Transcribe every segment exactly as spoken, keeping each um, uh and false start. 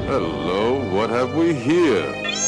Hello, what have we here?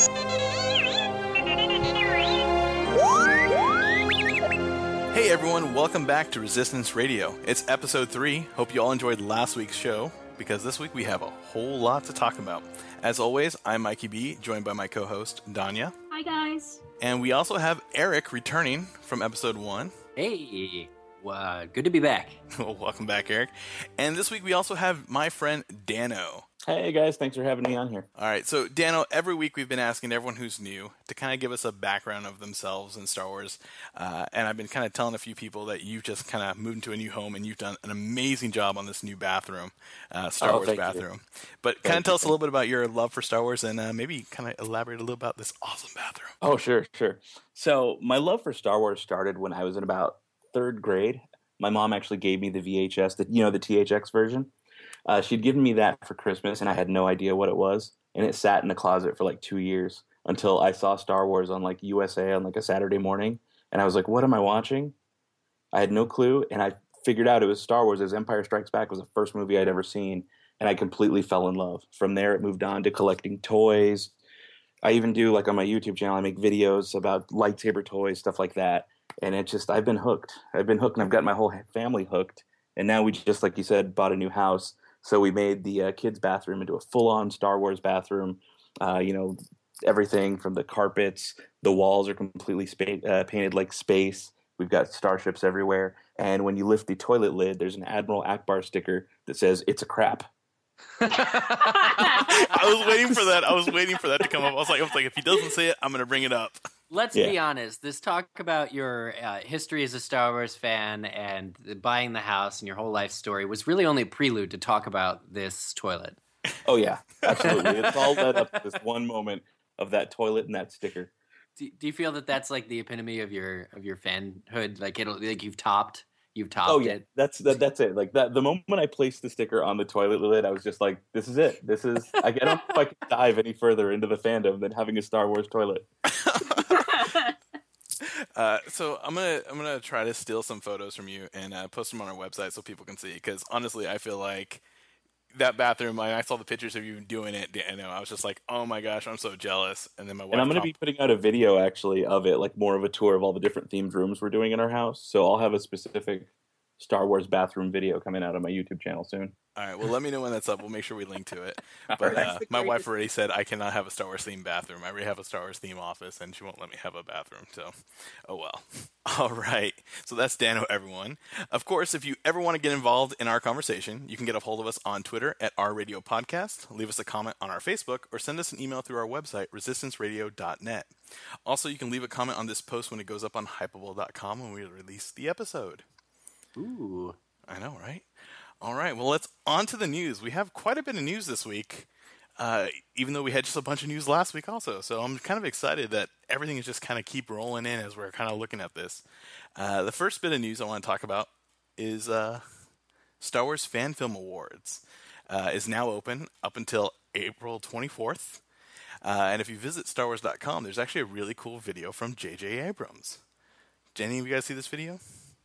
Hey everyone, welcome back to Resistance Radio. It's episode three. Hope you all enjoyed last week's show, because this week we have a whole lot to talk about. As always, I'm Mikey B, joined by my co-host, Danya. Hi guys. And we also have Eric returning from episode one. Hey, uh, good to be back. Well, welcome back, Eric. And this week we also have my friend Dano. Hey guys, thanks for having me on here. All right, so Dano, every week we've been asking everyone who's new to kind of give us a background of themselves in Star Wars. Uh, and I've been kind of telling a few people that you've just kind of moved into a new home and you've done an amazing job on this new bathroom, uh, Star oh, Wars bathroom. You. But kind of tell us a little bit about your love for Star Wars and uh, maybe kind of elaborate a little about this awesome bathroom. Oh, sure, sure. So my love for Star Wars started when I was in about third grade. My mom actually gave me the V H S, the, you know, the T H X version. Uh, she'd given me that for Christmas, and I had no idea what it was. And it sat in the closet for like two years until I saw Star Wars on like U S A on like a Saturday morning. And I was like, what am I watching? I had no clue. And I figured out it was Star Wars, as Empire Strikes Back was the first movie I'd ever seen. And I completely fell in love. From there, it moved on to collecting toys. I even do, like on my YouTube channel, I make videos about lightsaber toys, stuff like that. And it just, I've been hooked. I've been hooked, and I've got my whole family hooked. And now we just, like you said, bought a new house. So we made the uh, kids' bathroom into a full-on Star Wars bathroom. Uh, you know, everything from the carpets, the walls are completely spa- uh, painted like space. We've got starships everywhere. And when you lift the toilet lid, there's an Admiral Akbar sticker that says, "It's a crap." I was waiting for that. I was waiting for that to come up. I was like, I was like, if he doesn't say it, I'm going to bring it up. Let's Yeah. be honest. This talk about your uh, history as a Star Wars fan and buying the house and your whole life story was really only a prelude to talk about this toilet. Oh, yeah, absolutely. It's all led up to this one moment of that toilet and that sticker. Do, do you feel that that's like the epitome of your of your fanhood? Like it'll like you've topped, you've topped Oh, yeah, it. that's that, that's it. Like that, the moment I placed the sticker on the toilet lid, I was just like, "This is it. This is." I don't know if I can dive any further into the fandom than having a Star Wars toilet. Uh, so I'm gonna I'm gonna try to steal some photos from you and uh, post them on our website so people can see. Because honestly, I feel like that bathroom. I, I saw the pictures of you doing it, and I was just like, "Oh my gosh, I'm so jealous." And then my wife. And I'm going to comp- be putting out a video actually of it, like more of a tour of all the different themed rooms we're doing in our house. So I'll have a specific Star Wars bathroom video coming out on my YouTube channel soon. All right, well, let me know when that's up. We'll make sure we link to it. But right. uh, my wife already said I cannot have a Star Wars themed bathroom. I already have a Star Wars theme office, and she won't let me have a bathroom. So, oh well. All right. So that's Dano, everyone. Of course, if you ever want to get involved in our conversation, you can get a hold of us on Twitter at our radio podcast, leave us a comment on our Facebook, or send us an email through our website, resistance radio dot net. Also, you can leave a comment on this post when it goes up on hypable dot com when we release the episode. Ooh. I know, right? All right, well, let's on to the news. We have quite a bit of news this week, uh, even though we had just a bunch of news last week also. So I'm kind of excited that everything is just kind of keep rolling in as we're kind of looking at this. Uh, the first bit of news I want to talk about is uh, Star Wars Fan Film Awards uh, is now open up until April twenty-fourth. Uh, and if you visit Star Wars dot com, there's actually a really cool video from J J Abrams. Did any of you guys see this video?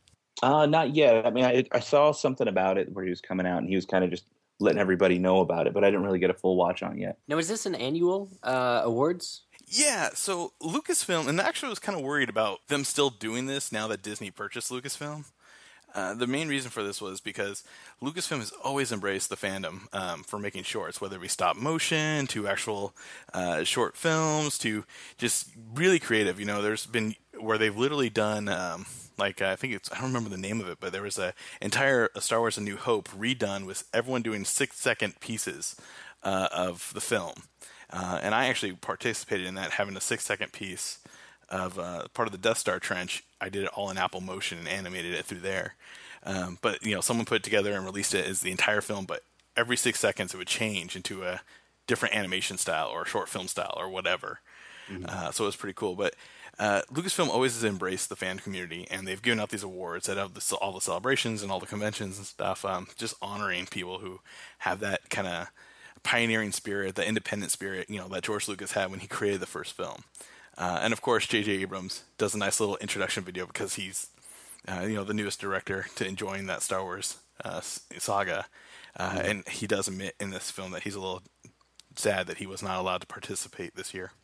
Uh, not yet. I mean, I, I saw something about it where he was coming out and he was kind of just letting everybody know about it, but I didn't really get a full watch on it yet. Now, is this an annual uh, awards? Yeah, so Lucasfilm, and actually I was kind of worried about them still doing this now that Disney purchased Lucasfilm. Uh, the main reason for this was because Lucasfilm has always embraced the fandom um, for making shorts, whether it be stop motion to actual uh, short films to just really creative. You know, there's been where they've literally done, um, like I think it's I don't remember the name of it, but there was a entire Star Wars: A New Hope redone with everyone doing six second pieces uh, of the film, uh, and I actually participated in that, having a six second piece of uh, part of the Death Star trench. I did it all in Apple Motion and animated it through there. Um, but, you know, someone put it together and released it as the entire film, but every six seconds it would change into a different animation style or short film style or whatever. Mm-hmm. Uh, so it was pretty cool. But uh, Lucasfilm always has embraced the fan community, and they've given out these awards at all the, all the celebrations and all the conventions and stuff, um, just honoring people who have that kind of pioneering spirit, the independent spirit, you know, that George Lucas had when he created the first film. Uh, and of course, J J Abrams does a nice little introduction video because he's, uh, you know, the newest director to enjoying that Star Wars uh, saga. Uh, mm-hmm. And he does admit in this film that he's a little sad that he was not allowed to participate this year.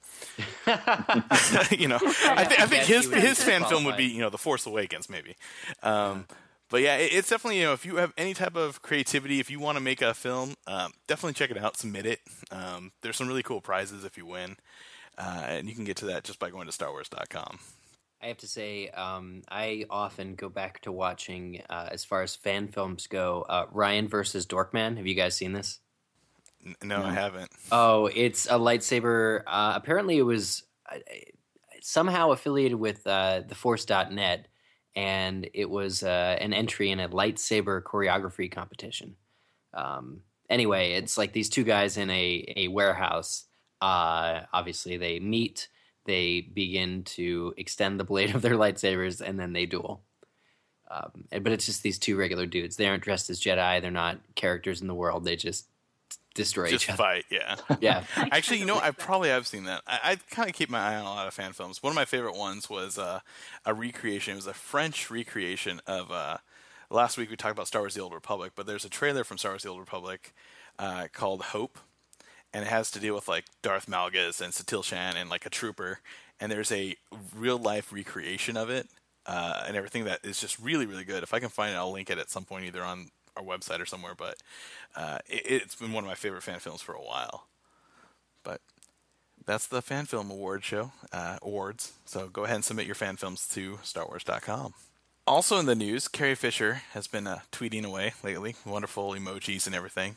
you know, I, th- I think his his fan film would be, you know, The Force Awakens, maybe. Um, but yeah, it, it's definitely, you know, if you have any type of creativity, if you want to make a film, um, definitely check it out, submit it. Um, there's some really cool prizes if you win, uh, and you can get to that just by going to star wars dot com. I have to say, um, I often go back to watching, uh, as far as fan films go, uh, Ryan versus Dorkman. Have you guys seen this? N- no, no, I haven't. Oh, it's a lightsaber. Uh, apparently, it was uh, somehow affiliated with uh, the force dot net, and it was uh, an entry in a lightsaber choreography competition. Um, anyway, it's like these two guys in a, a warehouse. Uh, obviously, they meet. They begin to extend the blade of their lightsabers, and then they duel. Um, but it's just these two regular dudes. They aren't dressed as Jedi. They're not characters in the world. They just destroy just each other. fight, yeah. Yeah. Actually, you know, I probably have seen that. I, I kind of keep my eye on a lot of fan films. One of my favorite ones was uh, a recreation. It was a French recreation of... Uh, last week we talked about Star Wars The Old Republic, but there's a trailer from Star Wars The Old Republic uh, called Hope. And it has to deal with, like, Darth Malgus and Satil Shan and, like, a trooper. And there's a real-life recreation of it uh, and everything that is just really, really good. If I can find it, I'll link it at some point either on our website or somewhere. But uh, it, it's been one of my favorite fan films for a while. But that's the Fan Film Award show, uh, awards. So go ahead and submit your fan films to star wars dot com. Also in the news, Carrie Fisher has been uh, tweeting away lately. Wonderful emojis and everything.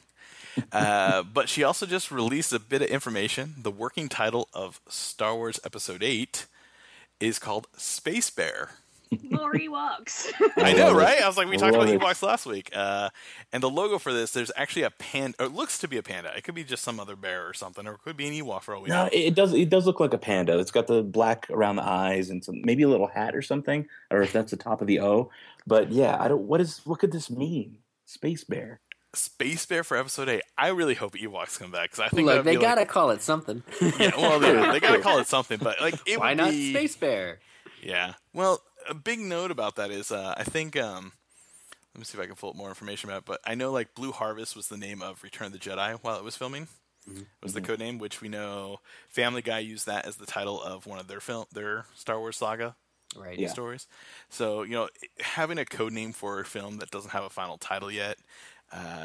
uh, but she also just released a bit of information. The working title of Star Wars Episode eight is called Space Bear. More Ewoks. I know, right? I was like, we I talked about love it. Ewoks last week. Uh, and the logo for this, there's actually a panda. Or it looks to be a panda. It could be just some other bear or something, or it could be an Ewok for all we No, know. it it does. It does look like a panda. It's got the black around the eyes and some maybe a little hat or something, or if that's the top of the O. But yeah, I don't. What is? What could this mean? Space Bear. Space Bear for Episode eight. I really hope Ewoks come back because I think Look, that'd they be gotta like, call it something. yeah, well, they, they gotta call it something. But like, it Why would not be, Space Bear? Yeah. Well, a big note about that is uh, I think. Um, let me see if I can pull up more information about it. But I know like Blue Harvest was the name of Return of the Jedi while it was filming. Mm-hmm. Was the code name, which we know Family Guy used that as the title of one of their film, their Star Wars saga. Right. Yeah. Stories. So, you know, having a code name for a film that doesn't have a final title yet uh,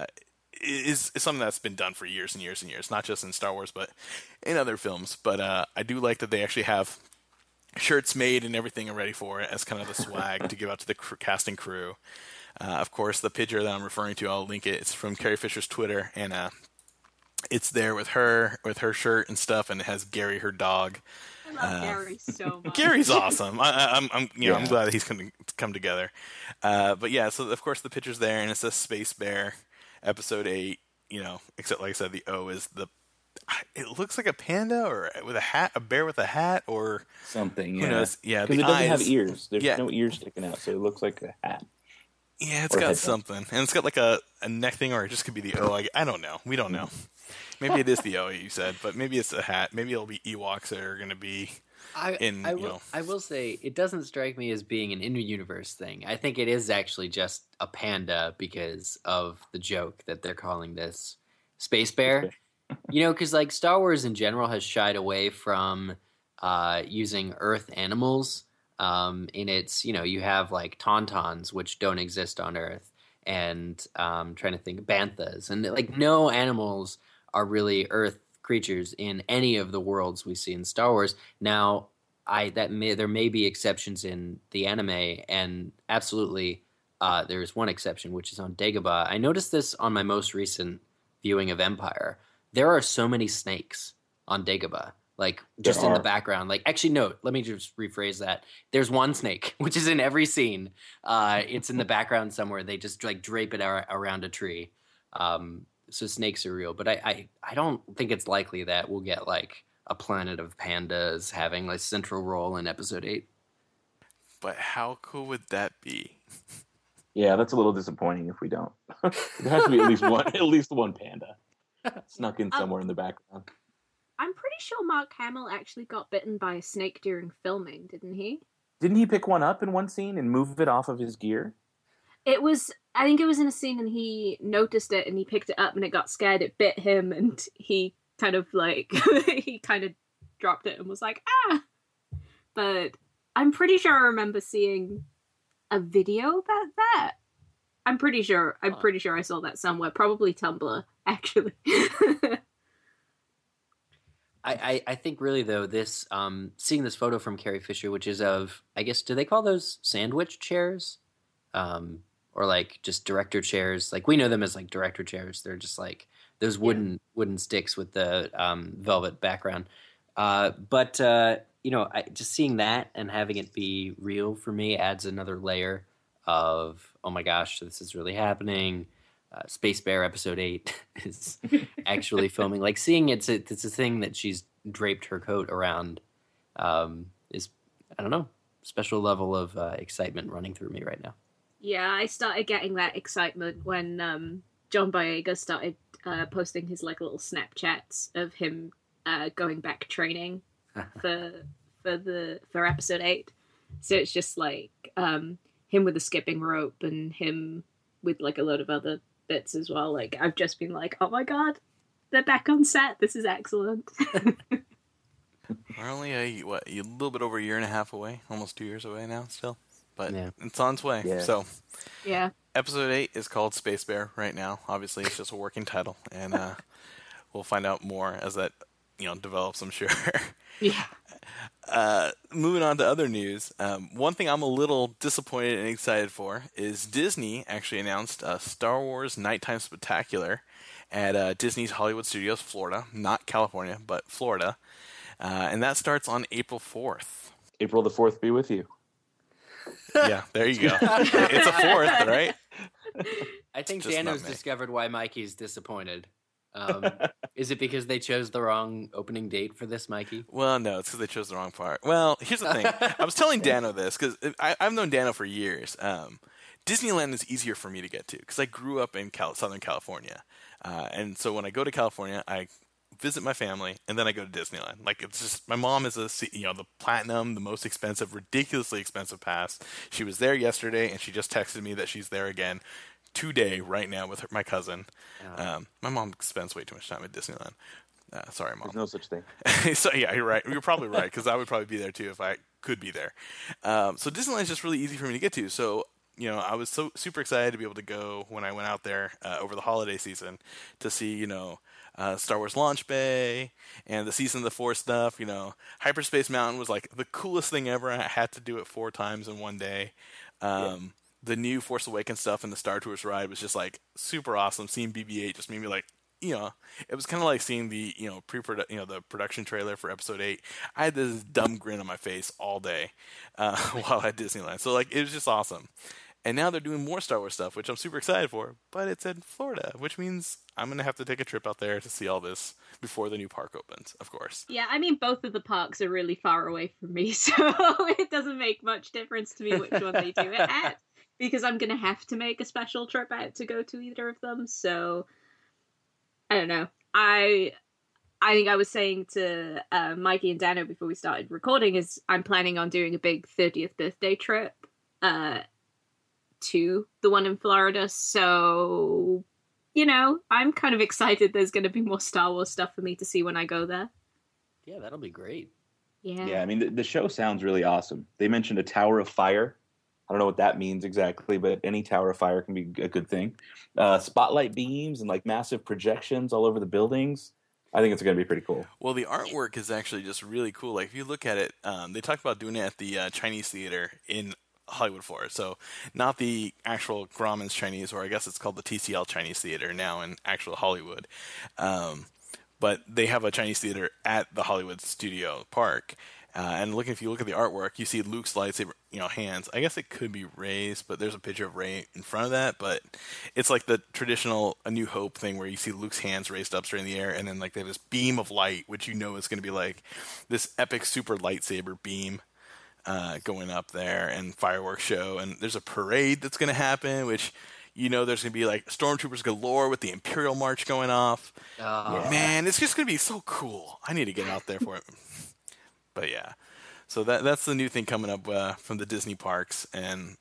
is, is something that's been done for years and years and years, not just in Star Wars, but in other films. But uh, I do like that they actually have shirts made and everything ready for it as kind of the swag to give out to the cr- casting crew. Uh, of course, the picture that I'm referring to, I'll link it. It's from Carrie Fisher's Twitter, and uh, it's there with her, with her shirt and stuff, and it has Gary, her dog. I love uh, Gary so much. Gary's awesome. I, I, I'm, I'm, you know, Yeah. I'm glad that he's come to, come together. Uh, but yeah, so of course the picture's there, and it says Space Bear, Episode Eight. You know, except like I said, the O is the. It looks like a panda, or with a hat, a bear with a hat, or Something. who Yeah. knows? Yeah, Because the it doesn't eyes. have ears. There's Yeah. no ears sticking out, so it looks like a hat. Yeah, it's or got headband. something, and it's got like a, a neck thing, or it just could be the O. I, I don't know. We don't know. Maybe it is the O you said, but maybe it's a hat. Maybe it'll be Ewoks that are going to be. I, in, I you will, know. I will say it doesn't strike me as being an in-universe thing. I think it is actually just a panda because of the joke that they're calling this Space Bear. You know, because like Star Wars in general has shied away from uh, using Earth animals. Um, in its, you know, you have like tauntauns, which don't exist on Earth, and um, trying to think banthas, and like no animals are really Earth creatures in any of the worlds we see in Star Wars. Now, I that may there may be exceptions in the anime, and absolutely uh, there's one exception, which is on Dagobah. I noticed this on my most recent viewing of Empire. There are so many snakes on Dagobah, like just There in the are. background. Like, actually, no, let me just rephrase that. There's one snake, which is in every scene. Uh, it's in the background somewhere. They just like drape it ar- around a tree. Um, so snakes are real, but I, I, I don't think it's likely that we'll get like a planet of pandas having like central role in Episode Eight. But how cool would that be? Yeah, that's a little disappointing if we don't. There has to be at least one, at least one panda snuck in somewhere in the background. I'm pretty sure Mark Hamill actually got bitten by a snake during filming, didn't he? Didn't he pick one up in one scene and move it off of his gear? It was, I think it was in a scene and he noticed it and he picked it up and it got scared, it bit him and he kind of like he kind of dropped it and was like, ah. But I'm pretty sure I remember seeing a video about that. I'm pretty sure. I'm pretty sure I saw that somewhere. Probably Tumblr, actually. I, I, I think really though this um, seeing this photo from Carrie Fisher, which is of, I guess, do they call those sandwich chairs, um, or like just director chairs? Like we know them as like director chairs. They're just like those wooden yeah. wooden sticks with the um, velvet background. Uh, but uh, you know, I, just seeing that and having it be real for me adds another layer of, oh my gosh, this is really happening. Uh, Space Bear episode eight is actually filming. Like seeing it's a, it's a thing that she's draped her coat around um, is, I don't know, special level of uh, excitement running through me right now. Yeah, I started getting that excitement when um, John Boyega started uh, posting his like little Snapchats of him uh, going back training for for the for episode eight. So it's just like um, him with a skipping rope and him with like a load of other bits as well. Like I've just been like, oh my god, they're back on set. This is excellent. We're only a what a little bit over a year and a half away, almost two years away now, still, but yeah. it's on its way. Yeah. So, yeah, episode eight is called Space Bear right now. Obviously, it's just a working title, and uh, we'll find out more as that you know develops. I'm sure. Yeah. Uh, moving on to other news, um, one thing I'm a little disappointed and excited for is Disney actually announced a Star Wars Nighttime Spectacular at uh, Disney's Hollywood Studios, Florida, not California, but Florida, uh, and that starts on April fourth. April the fourth be with you. Yeah, there you go. It's a fourth, right? I think Just Dano's not me. discovered why Mikey's disappointed. Um, is it because they chose the wrong opening date for this, Mikey? Well, no, it's because they chose the wrong part. Well, here's the thing. I was telling Dano this because I've known Dano for years. Um, Disneyland is easier for me to get to because I grew up in Cal- Southern California. Uh, and so when I go to California, I visit my family, and then I go to Disneyland. Like, it's just, my mom is a, you know, the platinum, the most expensive, ridiculously expensive pass. She was there yesterday, and she just texted me that she's there again today, right now, with her, my cousin. Oh. Um, my mom spends way too much time at Disneyland. Uh, sorry, Mom. There's no such thing. So, yeah, you're right. You're probably right, because I would probably be there, too, if I could be there. Um, so Disneyland is just really easy for me to get to. So, you know, I was so super excited to be able to go when I went out there uh, over the holiday season to see, you know, uh, Star Wars Launch Bay and the Season of the Force stuff. You know, Hyperspace Mountain was like the coolest thing ever. I had to do it four times in one day. Um, yeah. The new Force Awakens stuff and the Star Tours ride was just like super awesome. Seeing B B eight just made me like, you know, it was kind of like seeing the, you know, pre you know, the production trailer for episode eight. I had this dumb grin on my face all day uh, while at Disneyland. So like, it was just awesome. And now they're doing more Star Wars stuff, which I'm super excited for, but it's in Florida, which means I'm going to have to take a trip out there to see all this before the new park opens, of course. Yeah, I mean, both of the parks are really far away from me, so it doesn't make much difference to me which one they do it at, because I'm going to have to make a special trip out to go to either of them, so I don't know. I I think I was saying to uh, Mikey and Dano before we started recording is I'm planning on doing a big thirtieth birthday trip uh, to the one in Florida, so, you know, I'm kind of excited there's going to be more Star Wars stuff for me to see when I go there. Yeah, that'll be great. Yeah. Yeah, I mean, the, the show sounds really awesome. They mentioned a Tower of Fire. I don't know what that means exactly, but any Tower of Fire can be a good thing. Uh, spotlight beams and like massive projections all over the buildings. I think it's going to be pretty cool. Well, the artwork is actually just really cool. Like, if you look at it, um, they talked about doing it at the uh, Chinese Theater in Hollywood, Florida. So not the actual Grauman's Chinese, or I guess it's called the T C L Chinese Theater now in actual Hollywood. Um, but they have a Chinese theater at the Hollywood Studio Park. Uh, and look, if you look at the artwork, you see Luke's lightsaber, you know, hands. I guess it could be Rey's, but there's a picture of Rey in front of that. But it's like the traditional A New Hope thing where you see Luke's hands raised up straight in the air, and then like they have this beam of light, which you know is going to be like this epic super lightsaber beam uh, going up there, and fireworks show. And there's a parade that's going to happen, which you know there's going to be like stormtroopers galore with the Imperial March going off. Oh. Man, it's just going to be so cool. I need to get out there for it. But yeah, so that that's the new thing coming up uh, from the Disney parks, and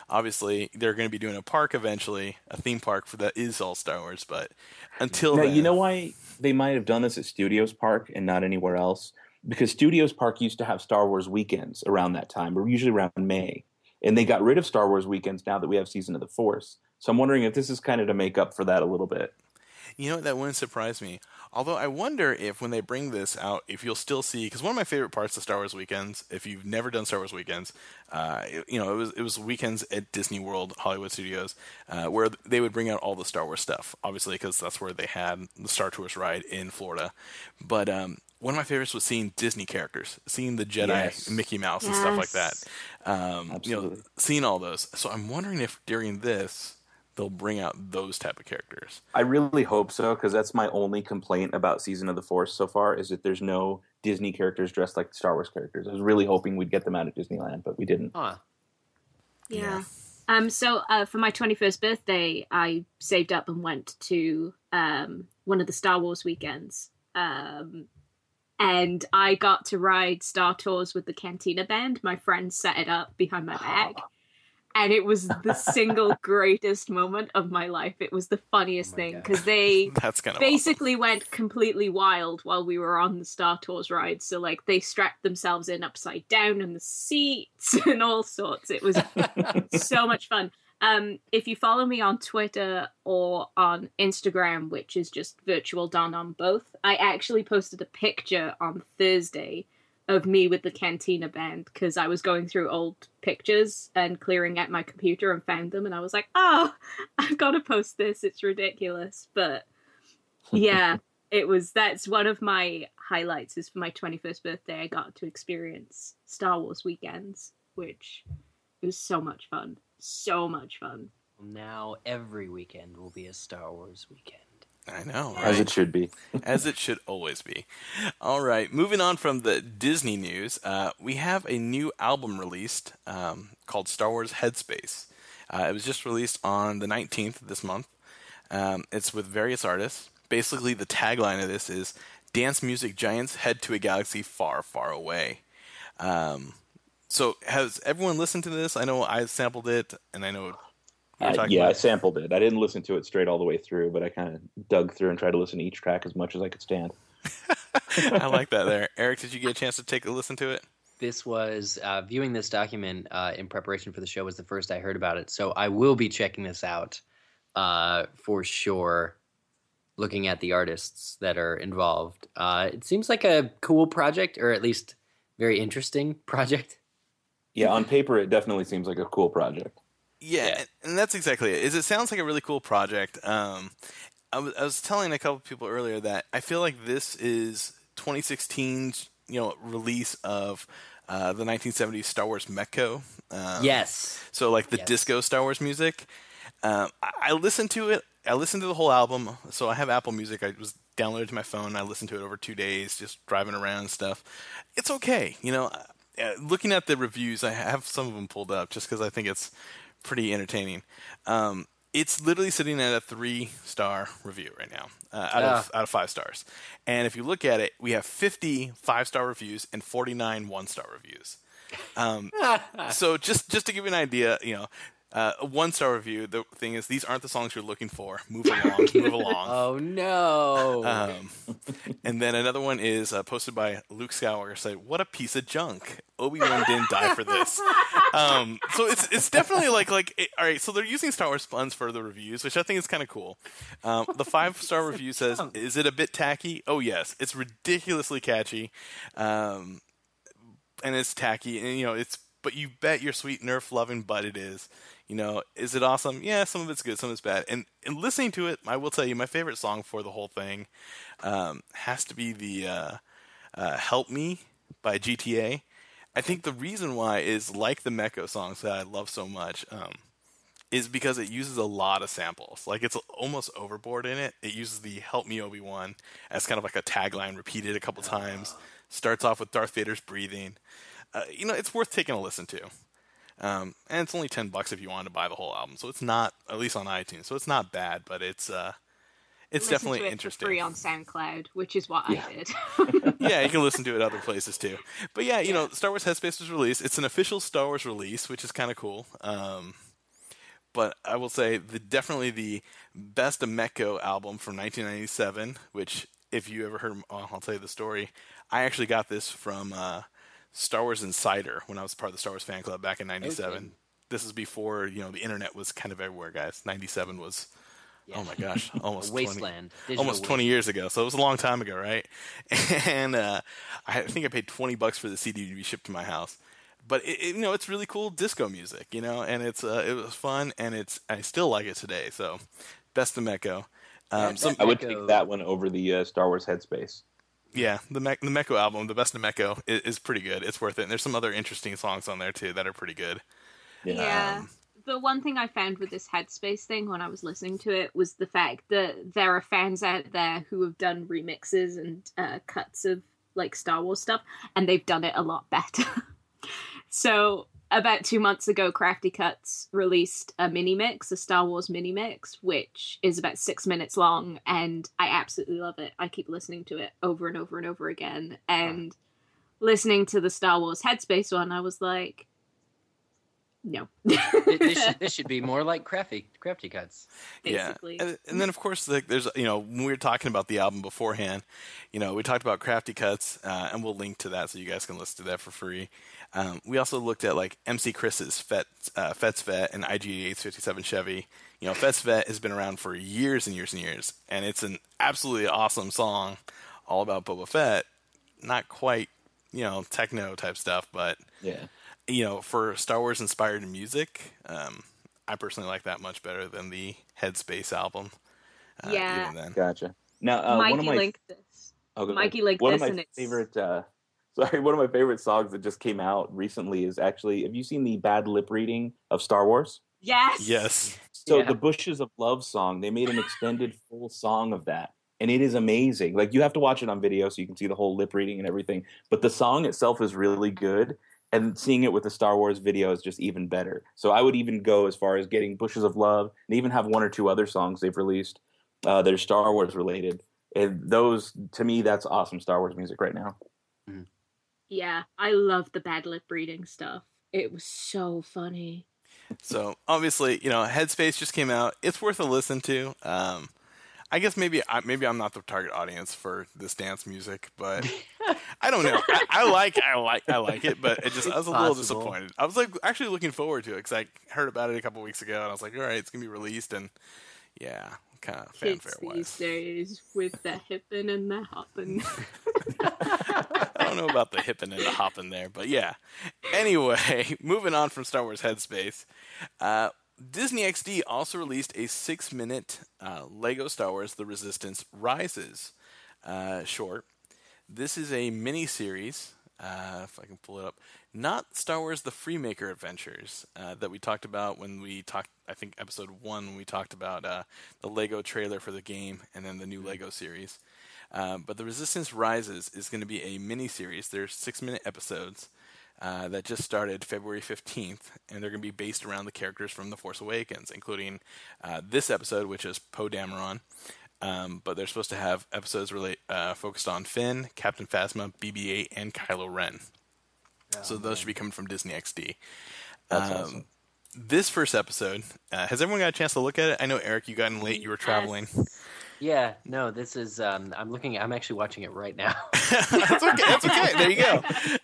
obviously they're going to be doing a park eventually, a theme park for that is all Star Wars. But until Now, then, you know why they might have done this at Studios Park and not anywhere else? Because Studios Park used to have Star Wars weekends around that time, or usually around May. And they got rid of Star Wars weekends now that we have Season of the Force. So I'm wondering if this is kind of to make up for that a little bit. You know, that wouldn't surprise me. Although I wonder if when they bring this out, if you'll still see, because one of my favorite parts of Star Wars Weekends, if you've never done Star Wars Weekends, uh, it, you know, it was it was weekends at Disney World, Hollywood Studios, uh, where they would bring out all the Star Wars stuff, obviously, because that's where they had the Star Tours ride in Florida. But um, one of my favorites was seeing Disney characters, seeing the Jedi, Yes. Mickey Mouse, and Yes. stuff like that. Um, you know, Absolutely. seeing all those. So I'm wondering if during this, they'll bring out those type of characters. I really hope so, because that's my only complaint about Season of the Force so far, is that there's no Disney characters dressed like Star Wars characters. I was really hoping we'd get them out at Disneyland, but we didn't. Huh. Yeah. Um. So uh, for my twenty-first birthday, I saved up and went to um one of the Star Wars weekends. Um, and I got to ride Star Tours with the Cantina Band. My friend set it up behind my back. And it was the single greatest moment of my life. It was the funniest Oh my thing God. because they That's kind of basically went completely wild while we were on the Star Tours ride. So, like, they strapped themselves in upside down in the seats and all sorts. It was so much fun. Um, if you follow me on Twitter or on Instagram, which is just Virtual Don on both, I actually posted a picture on Thursday of me with the Cantina Band because I was going through old pictures and clearing out my computer and found them, and I was like, oh, I've got to post this. It's ridiculous. But yeah, it was, that's one of my highlights is for my twenty-first birthday, I got to experience Star Wars weekends, which it was so much fun. So much fun. Now every weekend will be a Star Wars weekend. I know, right? As it should be. As it should always be. All right, moving on from the Disney news, uh, we have a new album released um, called Star Wars Headspace. Uh, it was just released on the nineteenth of this month. Um, it's with various artists. Basically, the tagline of this is, "Dance music giants head to a galaxy far, far away." Um, so has everyone listened to this? I know I sampled it, and I know... we were Uh, talking yeah, about- I sampled it. I didn't listen to it straight all the way through, but I kind of dug through and tried to listen to each track as much as I could stand. I like that there. Eric, did you get a chance to take a listen to it? This was uh, viewing this document uh, in preparation for the show was the first I heard about it, so I will be checking this out uh, for sure. Looking at the artists that are involved, uh, it seems like a cool project, or at least very interesting project. Yeah, on paper, it definitely seems like a cool project. Yeah, Yeah. and that's exactly it. Is it sounds like a really cool project. Um, I was I was telling a couple people earlier that I feel like this is twenty sixteen's you know release of uh, the nineteen seventies Star Wars Mecco. Um, Yes. So like the Yes. disco Star Wars music. Um, I, I listened to it. I listened to the whole album. So I have Apple Music. I was downloaded to my phone. I listened to it over two days, just driving around and stuff. It's okay. You know, uh, looking at the reviews, I have some of them pulled up just because I think it's pretty entertaining. Um, it's literally sitting at a three-star review right now, uh, out of out of five stars. And if you look at it, we have fifty five-star reviews and forty-nine one-star reviews. Um, so just just to give you an idea, you know, uh, a one-star review. The thing is, these aren't the songs you're looking for. Move along, move along. Oh no. Um, and then another one is uh, posted by Luke Skywalker. Say, "What a piece of junk! Obi-Wan didn't die for this." Um, so it's it's definitely like like it, all right. So they're using Star Wars puns for the reviews, which I think is kind of cool. Um, the five star review says, "Is it a bit tacky?" Oh yes, it's ridiculously catchy, um, and it's tacky, and you know it's. But you bet your sweet Nerf loving butt it is. You know, is it awesome? Yeah, some of it's good, some of it's bad. And, and listening to it, I will tell you, my favorite song for the whole thing um, has to be the uh, uh, "Help Me" by G T A. I think the reason why is like the Mecco songs that I love so much um, is because it uses a lot of samples. Like it's almost overboard in it. It uses the "Help Me, Obi-Wan" as kind of like a tagline, repeated a couple times. Starts off with Darth Vader's breathing. Uh, you know, it's worth taking a listen to. Um, and it's only ten bucks if you wanted to buy the whole album. So it's not, at least on iTunes. So it's not bad, but it's uh, it's Listen definitely to it interesting. For free on SoundCloud, which is what Yeah. I did. Yeah, you can listen to it other places too. But yeah, you know, Star Wars Headspace was released. It's an official Star Wars release, which is kind of cool. Um, but I will say the definitely the Best of Mecco album from nineteen ninety-seven, which if you ever heard, oh, I'll tell you the story. I actually got this from uh, Star Wars Insider when I was part of the Star Wars fan club back in ninety-seven. Okay. This is before, you know, the internet was kind of everywhere, guys. ninety-seven was, yeah. oh my gosh, almost wasteland. twenty, almost twenty years ago. So it was a long time ago, right? And uh, I think I paid twenty bucks for the C D to be shipped to my house. But it, it, you know, it's really cool disco music, you know, and it's uh, it was fun, and it's I still like it today. So, Best of Mecco. Um, some, I would take that one over the uh, Star Wars Headspace. Yeah, the Me- the Mecco album, the Best of Mecco, is, is pretty good. It's worth it. And there's some other interesting songs on there too that are pretty good. Yeah. yeah. Um, the one thing I found with this Headspace thing when I was listening to it was the fact that there are fans out there who have done remixes and uh, cuts of like Star Wars stuff, and they've done it a lot better. So about two months ago, Crafty Cuts released a mini mix, a Star Wars mini mix, which is about six minutes long, and I absolutely love it. I keep listening to it over and over and over again. And listening to the Star Wars Headspace one, I was like, no. this, should, this should be more like Crafty Crafty Cuts. Basically. Yeah, and, and then of course, like, there's you know when we were talking about the album beforehand, you know we talked about Crafty Cuts, uh, and we'll link to that so you guys can listen to that for free. Um, we also looked at like M C Chris's Fet, uh, Fet's Vet and I G eight fifty-seven Chevy. You know, Fet's Vet has been around for years and years and years, and it's an absolutely awesome song, all about Boba Fett. Not quite, you know, techno type stuff, but yeah, you know, for Star Wars inspired music, um, I personally like that much better than the Headspace album. Uh, yeah, even then. Gotcha. Now, uh, Mikey one of my linked this. Oh, Mikey linked one this, of my and it's favorite. Uh, Sorry, one of my favorite songs that just came out recently is actually, have you seen the bad lip reading of Star Wars? Yes. Yes. So yeah. the Bushes of Love song, they made an extended full song of that. And it is amazing. Like, you have to watch it on video so you can see the whole lip reading and everything. But the song itself is really good. And seeing it with the Star Wars video is just even better. So I would even go as far as getting Bushes of Love and even have one or two other songs they've released uh, that are Star Wars related. And those, to me, that's awesome Star Wars music right now. Mm. Yeah, I love the bad lip reading stuff. It was so funny. So obviously, you know, Headspace just came out. It's worth a listen to. Um, I guess maybe I, maybe I'm not the target audience for this dance music, but I don't know. I, I like I like I like it, but it just I was a little disappointed. I was like actually looking forward to it because I heard about it a couple weeks ago, and I was like, all right, it's gonna be released, and yeah, kind of fanfare wise. These days with the hippin' and the hoppin'. I don't know about the hippin' and the hoppin' there, but yeah. Anyway, moving on from Star Wars Headspace, uh, Disney X D also released a six-minute uh, Lego Star Wars: The Resistance Rises uh, short. This is a mini-series, uh, if I can pull it up, not Star Wars: The Freemaker Adventures uh, that we talked about when we talked, I think, episode one, when we talked about uh, the Lego trailer for the game and then the new Lego series. Uh, but The Resistance Rises is going to be a mini-series. There's six-minute episodes uh, that just started February fifteenth, and they're going to be based around the characters from The Force Awakens, including uh, this episode, which is Poe Dameron. Um, but they're supposed to have episodes relate, uh, focused on Finn, Captain Phasma, B B eight, and Kylo Ren. Oh, so those man. should be coming from Disney X D. That's um, awesome. This first episode, uh, has everyone got a chance to look at it? I know, Eric, you got in late. You were traveling. Yeah, no, this is, um, I'm looking, I'm actually watching it right now. That's okay, that's okay. There you go.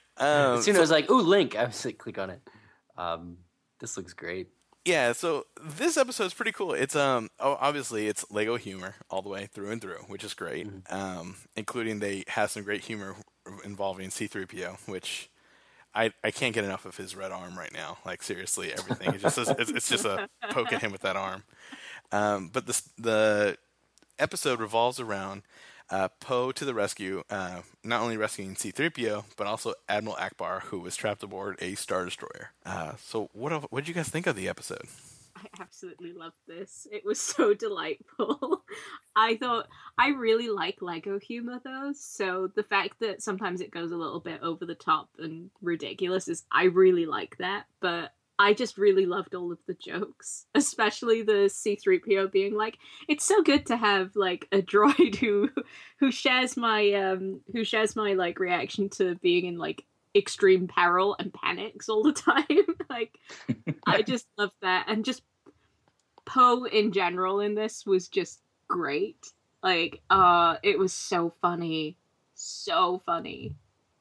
Um, as soon as so, I was like, ooh, Link, I was like, click on it. Um, this looks great. Yeah, so this episode is pretty cool. It's um oh, obviously it's Lego humor all the way through and through, which is great. Mm-hmm. Um, including they have some great humor involving C three P O, which I I can't get enough of his red arm right now. Like seriously, everything it's just it's, it's just a poke at him with that arm. Um, but the the episode revolves around uh, Poe to the rescue, uh, not only rescuing C three P O, but also Admiral Akbar, who was trapped aboard a Star Destroyer. Uh, so what what did you guys think of the episode? I absolutely loved this. It was so delightful. I thought, I really like Lego humor though, so the fact that sometimes it goes a little bit over the top and ridiculous is, I really like that, but I just really loved all of the jokes, especially the C three P O being like, it's so good to have like a droid who who shares my um who shares my like reaction to being in like extreme peril and panics all the time. Like I just love that, and just Poe in general in this was just great. Like, uh, it was so funny. So funny.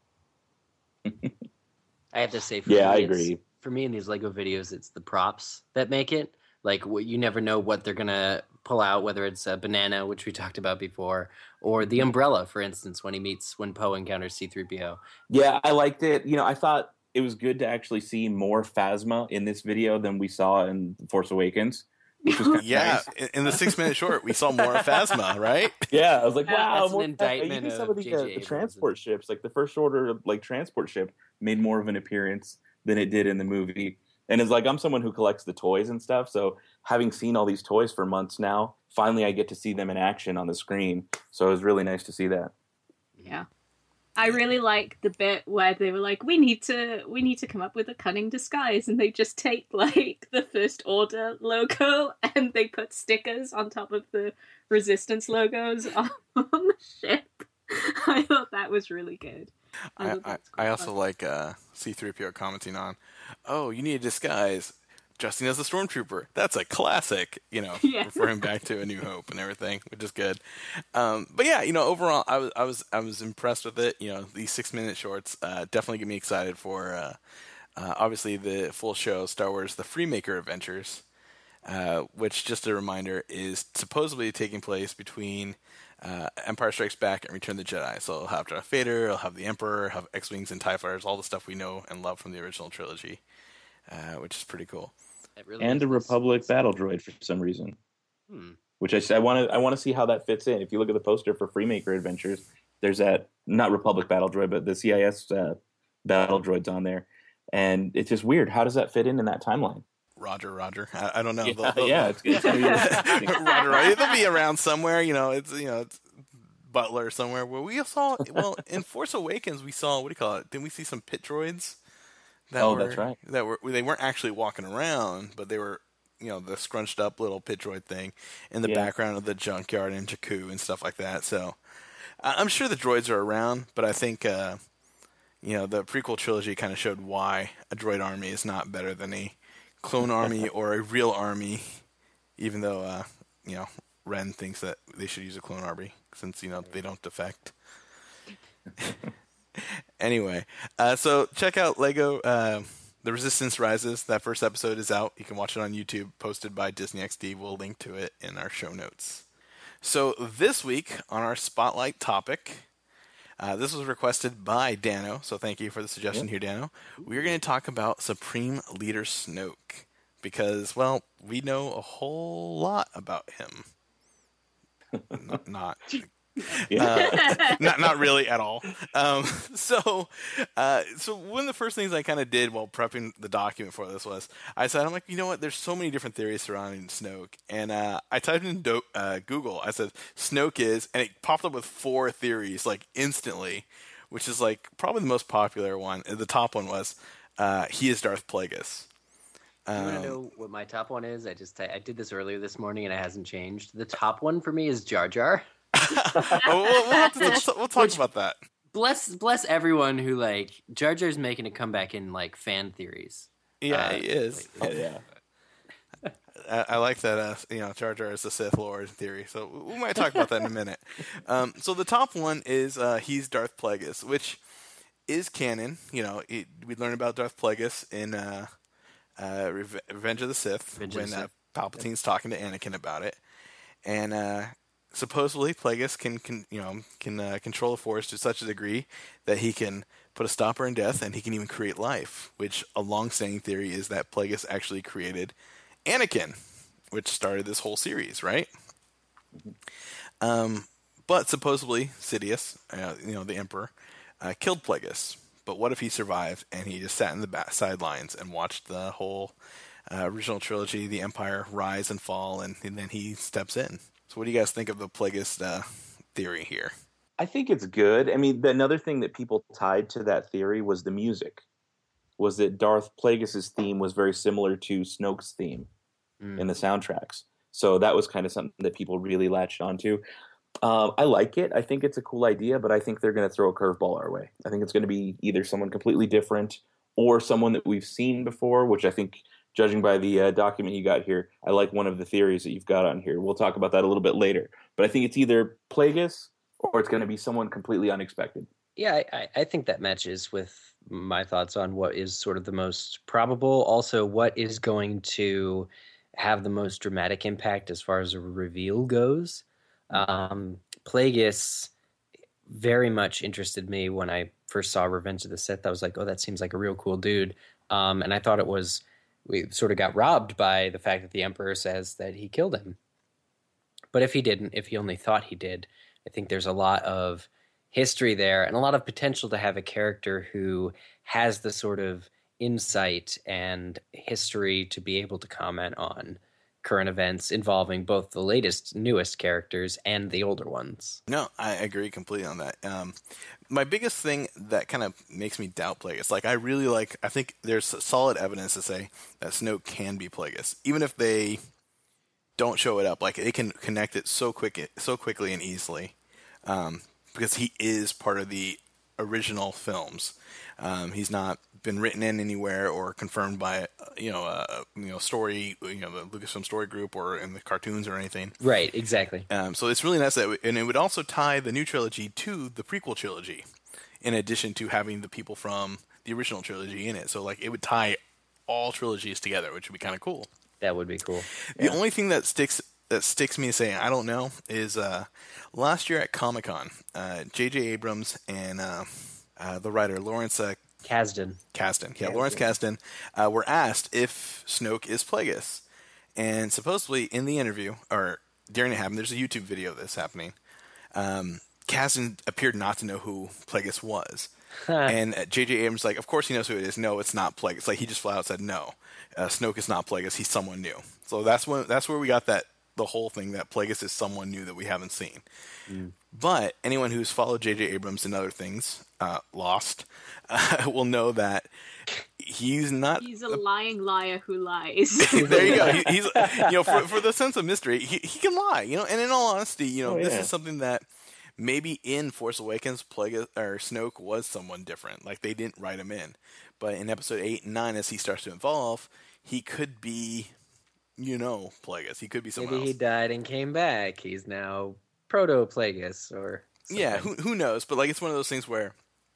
I have to say, for Yeah, me, I it's- agree. For me, in these Lego videos, it's the props that make it. Like, what you never know what they're gonna pull out, whether it's a banana, which we talked about before, or the umbrella, for instance, when he meets when Poe encounters C three P O. Yeah, I liked it. You know, I thought it was good to actually see more Phasma in this video than we saw in Force Awakens, which was kind of Yeah, nice. in, in the six minute short, we saw more of Phasma, right? Yeah, I was like, Yeah, wow, that's an more Phasma. indictment Even some of of the, J J uh, Abrams. the transport ships, like the First Order like transport ship, made more of an appearance than it did in the movie. And it's like, I'm someone who collects the toys and stuff, so having seen all these toys for months now, finally I get to see them in action on the screen. So it was really nice to see that. Yeah. I really like the bit where they were like, we need to we need to come up with a cunning disguise, and they just take like the First Order logo and they put stickers on top of the Resistance logos on the ship. I thought that was really good. I, thought I, that was I quite also fun. like uh, C three P O commenting on, oh, you need a disguise. Dressing as a stormtrooper. That's a classic, you know, Yeah. referring back to A New Hope and everything, which is good. Um, but yeah, you know, overall, I was, I was, I was impressed with it. You know, these six minute shorts uh, definitely get me excited for, uh, uh, obviously, the full show, Star Wars: The Freemaker Adventures, uh, which, just a reminder, is supposedly taking place between uh, Empire Strikes Back and Return of the Jedi. So it'll have Darth Vader, it'll have the Emperor, it'll have X-wings and TIE fighters, all the stuff we know and love from the original trilogy, uh, which is pretty cool. It really And is a this- Republic battle droid for some reason. Hmm. Which I I want to I want to see how that fits in. If you look at the poster for Freemaker Adventures, there's that not Republic battle droid, but the C I S uh, battle droids on there, and it's just weird. How does that fit in in that timeline? Roger, Roger. I, I don't know. Yeah, They'll- they'll- yeah, it's, it's gonna be interesting. Roger, Roger. They'll be around somewhere. You know, it's you know, it's Butler somewhere. Where we saw, well, in Force Awakens, we saw what do you call it? Didn't we see some pit droids? That Oh, were, that's right. That were they weren't actually walking around, but they were, you know, the scrunched up little pit droid thing in the Yeah. background of the junkyard in Jakku and stuff like that. So I- I'm sure the droids are around, but I think uh, you know, the prequel trilogy kind of showed why a droid army is not better than a clone army or a real army, even though uh, you know, Ren thinks that they should use a clone army since, you know, they don't defect. Anyway, uh, so check out Lego uh, The Resistance Rises. That first episode is out. You can watch it on YouTube, posted by Disney X D. We'll link to it in our show notes. So this week on our spotlight topic, uh, this was requested by Dano, so thank you for the suggestion here, Dano. We're going to talk about Supreme Leader Snoke because, well, we know a whole lot about him. not, not Yeah. uh, not not really at all. Um, so, uh, so one of the first things I kind of did while prepping the document for this was I said, I'm like, you know what? There's so many different theories surrounding Snoke, and uh, I typed in do- uh, Google. I said Snoke is, and it popped up with four theories like instantly, which is like probably the most popular one. The top one was uh, he is Darth Plagueis. You want Um, to know what my top one is? I just I did this earlier this morning and it hasn't changed. The top one for me is Jar Jar. oh, we'll, we'll, have to, we'll, we'll talk which- about that. Bless bless everyone who like Jar Jar's making a comeback in like fan theories. Yeah, Uh, he is. Oh, yeah. I, I like that, uh, you know, Jar Jar is the Sith Lord theory. So we might talk about that in a minute. Um, so the top one is uh, he's Darth Plagueis, which is canon. You know, it, we learn about Darth Plagueis in uh, uh, Reve- Revenge of the Sith Revenge of when the uh, Sith. Palpatine's talking to Anakin about it, and uh, supposedly Plagueis can, can you know can uh, control the Force to such a degree that he can put a stopper in death, and he can even create life. Which a long-standing theory is that Plagueis actually created Anakin, which started this whole series, right? Um, but supposedly Sidious, uh, you know, the Emperor, uh, killed Plagueis. But what if he survived and he just sat in the back sidelines and watched the whole uh, original trilogy, the Empire, rise and fall, and, and then he steps in? So, what do you guys think of the Plagueis uh, theory here? I think it's good. I mean, the, another thing that people tied to that theory was the music. Was that Darth Plagueis' theme was very similar to Snoke's theme Mm. in the soundtracks. So that was kind of something that people really latched onto. Um, I like it. I think it's a cool idea, but I think they're going to throw a curveball our way. I think it's going to be either someone completely different or someone that we've seen before, which I think judging by the uh, document you got here, I like one of the theories that you've got on here. We'll talk about that a little bit later. But I think it's either Plagueis or it's going to be someone completely unexpected. Yeah, I, I think that matches with my thoughts on what is sort of the most probable. Also, what is going to have the most dramatic impact as far as a reveal goes. Um, Plagueis very much interested me when I first saw Revenge of the Sith. I was like, oh, that seems like a real cool dude. Um, and I thought it was, we sort of got robbed by the fact that the Emperor says that he killed him. But if he didn't, if he only thought he did, I think there's a lot of history there and a lot of potential to have a character who has the sort of insight and history to be able to comment on current events involving both the latest, newest characters and the older ones. No, I agree completely on that. Um, my biggest thing that kind of makes me doubt Plagueis, like I really like, I think there's solid evidence to say that Snoke can be Plagueis, even if they don't show it up. Like they can connect it so quick, so quickly and easily, um, because he is part of the original films. Um, he's not been written in anywhere or confirmed by you know uh, you know story you know the Lucasfilm Story Group or in the cartoons or anything. Right, exactly. Um, so it's really nice that, we, and it would also tie the new trilogy to the prequel trilogy, in addition to having the people from the original trilogy in it. So like it would tie all trilogies together, which would be kind of cool. That would be cool. The Yeah. only thing that sticks that sticks me saying I don't know is uh, last year at Comic-Con, uh, J J Abrams and uh, uh, the writer Lawrence uh, Kasdan. Kasdan, yeah, Yeah, Lawrence yeah. Kasdan, uh, were asked if Snoke is Plagueis, and supposedly in the interview or during it happened, there's a YouTube video of this happening. Um, Kasdan appeared not to know who Plagueis was, and uh, J J Abrams like, of course he knows who it is. No, it's not Plagueis. Like he just flat out said, no, uh, Snoke is not Plagueis. He's someone new. So that's when that's where we got that the whole thing that Plagueis is someone new that we haven't seen. Mm. But anyone who's followed J J Abrams and other things, uh, Lost, uh, will know that he's not. He's a lying liar who lies. There you go. He, he's you know for for the sense of mystery, he he can lie. You know, and in all honesty, you know, Oh, this yeah. is something that maybe in Force Awakens, Plagueis or Snoke was someone different. Like they didn't write him in, but in Episode eight and nine, as he starts to evolve, he could be. You know, Plagueis. He could be someone Maybe else. he died and came back. He's now Proto-Plagueis or something. Yeah, who who knows? But like, it's one of those things where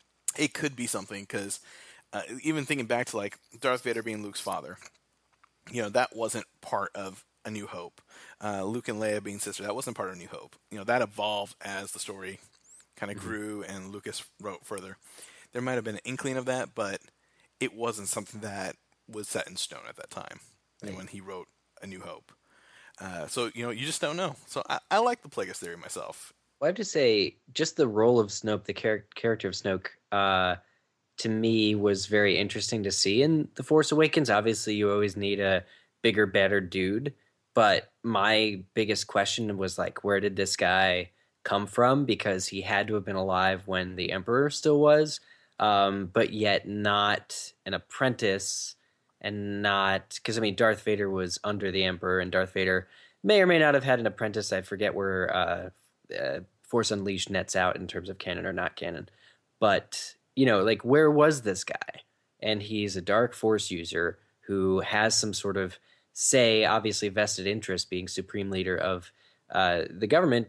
it could be something because uh, even thinking back to like Darth Vader being Luke's father, you know, that wasn't part of A New Hope. Uh, Luke and Leia being sister, that wasn't part of A New Hope. You know, that evolved as the story kind of mm-hmm. grew and Lucas wrote further. There might have been an inkling of that, but it wasn't something that was set in stone at that time. Right. When he wrote A New Hope. Uh, so, you know, you just don't know. So I, I like the Plagueis theory myself. Well, I have to say, just the role of Snoke, the char- character of Snoke, uh, to me was very interesting to see in The Force Awakens. Obviously, you always need a bigger, better dude. But my biggest question was, like, where did this guy come from? Because he had to have been alive when the Emperor still was, um, but yet not an apprentice. And not because I mean Darth Vader was under the Emperor, and Darth Vader may or may not have had an apprentice. I forget where uh, uh, Force Unleashed nets out in terms of canon or not canon. But you know, like where was this guy? And he's a dark Force user who has some sort of say, obviously vested interest, being supreme leader of uh, the government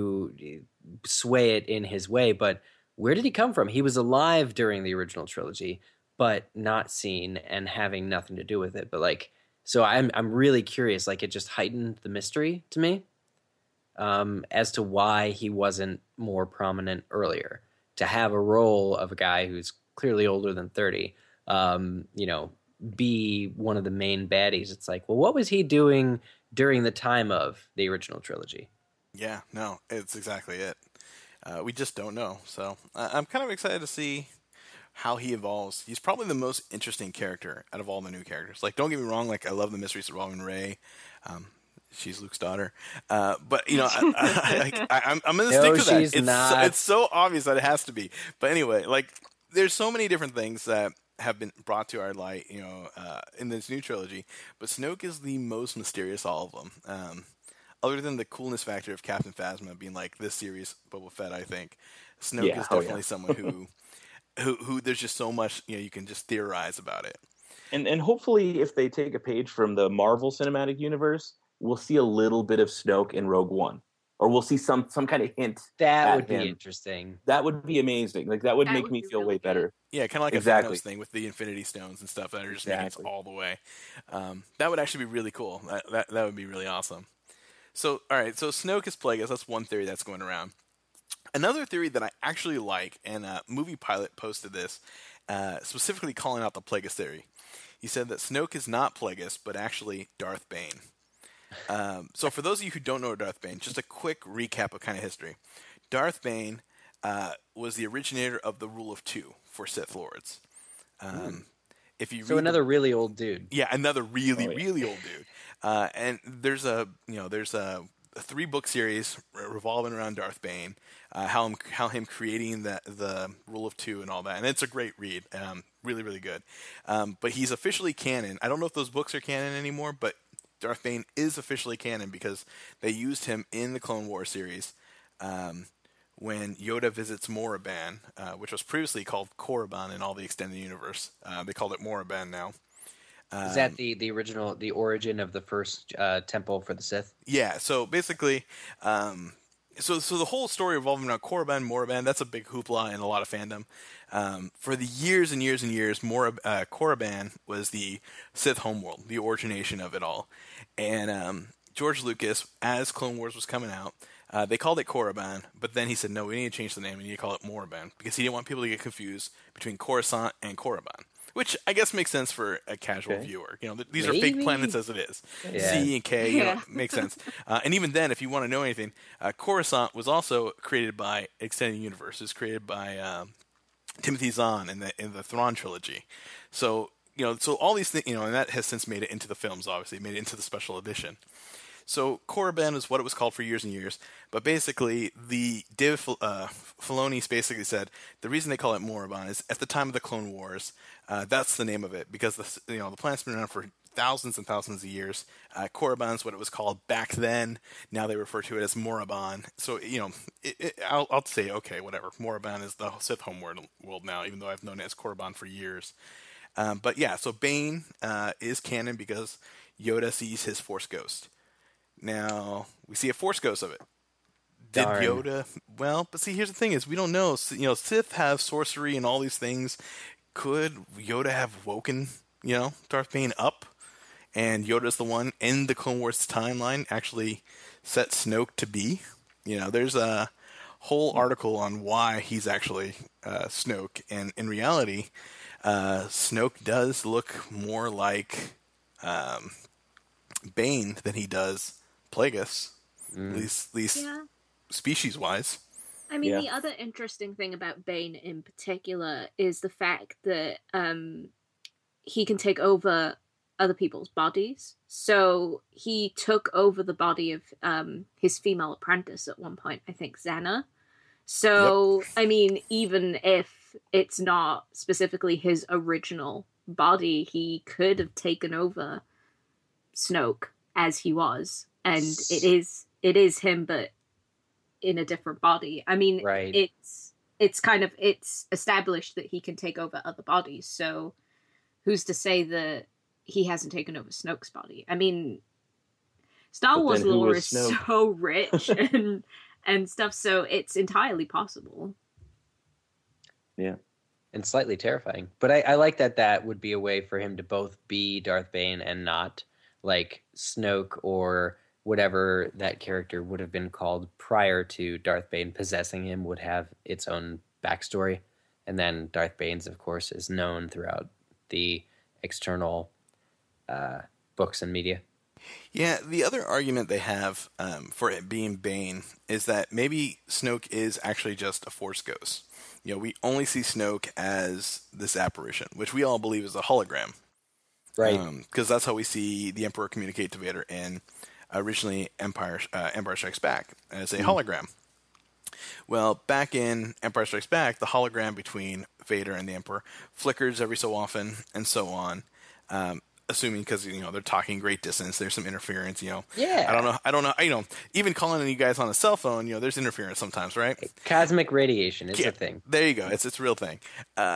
to sway it in his way. But where did he come from? He was alive during the original trilogy, but not seen and having nothing to do with it. But like, so I'm I'm really curious. Like, it just heightened the mystery to me um, as to why he wasn't more prominent earlier. To have a role of a guy who's clearly older than thirty, um, you know, be one of the main baddies. It's like, well, what was he doing during the time of the original trilogy? Yeah, no, it's exactly it. Uh, we just don't know. So uh, I'm kind of excited to see how he evolves. He's probably the most interesting character out of all the new characters. Like, don't get me wrong, like, I love the mystery surrounding Rey. Um, she's Luke's daughter. Uh, but, you know, I, I, I, I'm, I'm going to No, stick to that. she's It's not. so, it's so obvious that it has to be. But anyway, like, there's so many different things that have been brought to our light, you know, uh, in this new trilogy. But Snoke is the most mysterious of all of them. Um, other than the coolness factor of Captain Phasma being, like, this series Boba Fett, I think, Snoke Yeah, is oh, definitely yeah. someone who... Who, who there's just so much, you know, you can just theorize about it. And and hopefully, if they take a page from the Marvel Cinematic Universe, we'll see a little bit of Snoke in Rogue One, or we'll see some some kind of hint. That at would be him. interesting. That would be amazing. Like that would That make would me be feel really way good. better. Yeah, kind of like Exactly. a Thanos thing with the Infinity Stones and stuff that are just Exactly. making it all the way. Um, that would actually be really cool. That, that that would be really awesome. So, all right, so Snoke is Plagueis. That's one theory that's going around. Another theory that I actually like, and uh, Movie Pilot posted this, uh, specifically calling out the Plagueis theory. He said that Snoke is not Plagueis, but actually Darth Bane. Um, so for those of you who don't know Darth Bane, just a quick recap of kind of history. Darth Bane uh, was the originator of the Rule of Two for Sith Lords. Um, if you So read another the, really old dude. yeah, another really Oh, yeah. really old dude. Uh, and there's a you know there's a, a three book series re- revolving around Darth Bane, uh, how him how him creating the the Rule of Two and all that, and it's a great read, um, really really good. Um, but he's officially canon. I don't know if those books are canon anymore, but Darth Bane is officially canon because they used him in the Clone Wars series. Um, when Yoda visits Moraban, uh, which was previously called Korriban in all the extended universe. Uh, they called it Moraban now. Um, Is that the, the original, the origin of the first uh, temple for the Sith? Yeah, so basically, um, so so the whole story revolving around Korriban, Moraban, that's a big hoopla in a lot of fandom. Um, for the years and years and years, Morab- uh, Korriban was the Sith homeworld, the origination of it all. And um, George Lucas, as Clone Wars was coming out, uh, they called it Korriban, but then he said, no, we need to change the name, we need to call it Moraban, because he didn't want people to get confused between Coruscant and Korriban. Which I guess makes sense for a casual Okay. viewer. You know, th- these are fake Maybe. planets as it is. Yeah. C and K, you know, Yeah. makes sense. Uh, and even then, if you want to know anything, uh, Coruscant was also created by Extended Universe. It was created by um, Timothy Zahn in the in the Thrawn trilogy. So you know, so all these things, you know, and that has since made it into the films. Obviously, made it into the special edition. So Korriban is what it was called for years and years, but basically the Dave Fil- uh, Filoni basically said the reason they call it Moraban is at the time of the Clone Wars, uh, that's the name of it because the you know the planet's been around for thousands and thousands of years. Uh, Korriban is what it was called back then. Now they refer to it as Moraban. So you know, it, it, I'll, I'll say okay, whatever. Moraban is the Sith homeworld world now, even though I've known it as Korriban for years. Um, but yeah, so Bane uh, is canon because Yoda sees his Force ghost. Now we see a Force ghost of it. Did Darn. Yoda? Well, but see, here's the thing: is we don't know. S- You know, Sith have sorcery and all these things. Could Yoda have woken, you know, Darth Bane up, and Yoda's the one in the Clone Wars timeline actually set Snoke to be? You know, there's a whole article on why he's actually uh, Snoke, and in reality, uh, Snoke does look more like um, Bane than he does Plagueis, Mm. at least, at least Yeah. species-wise. I mean, Yeah. the other interesting thing about Bane in particular is the fact that um, he can take over other people's bodies. So he took over the body of um, his female apprentice at one point, I think Xana. So, I mean, even if it's not specifically his original body, he could have taken over Snoke as he was. And it is it is him, but in a different body. I mean, Right. it's it's kind of it's established that he can take over other bodies. So who's to say that he hasn't taken over Snoke's body? I mean, Star But Wars then who lore was is Snoke? so rich and and stuff. So it's entirely possible. Yeah. And slightly terrifying. But I, I like that that would be a way for him to both be Darth Bane and not like Snoke or whatever that character would have been called prior to Darth Bane possessing him would have its own backstory. And then Darth Bane's, of course, is known throughout the external uh, books and media. Yeah, the other argument they have um, for it being Bane is that maybe Snoke is actually just a Force ghost. You know, we only see Snoke as this apparition, which we all believe is a hologram. Right. Because that's how we see the Emperor communicate to Vader in originally Empire uh, Empire Strikes Back as a hologram. Well, back in Empire Strikes Back, the hologram between Vader and the Emperor flickers every so often, and so on. Um, assuming because you know they're talking great distance, there's some interference. You know, Yeah. I don't know. I don't know. You know, even calling you guys on a cell phone, you know, there's interference sometimes, right? Cosmic radiation is Yeah, a thing. There you go. It's it's a real thing. Uh,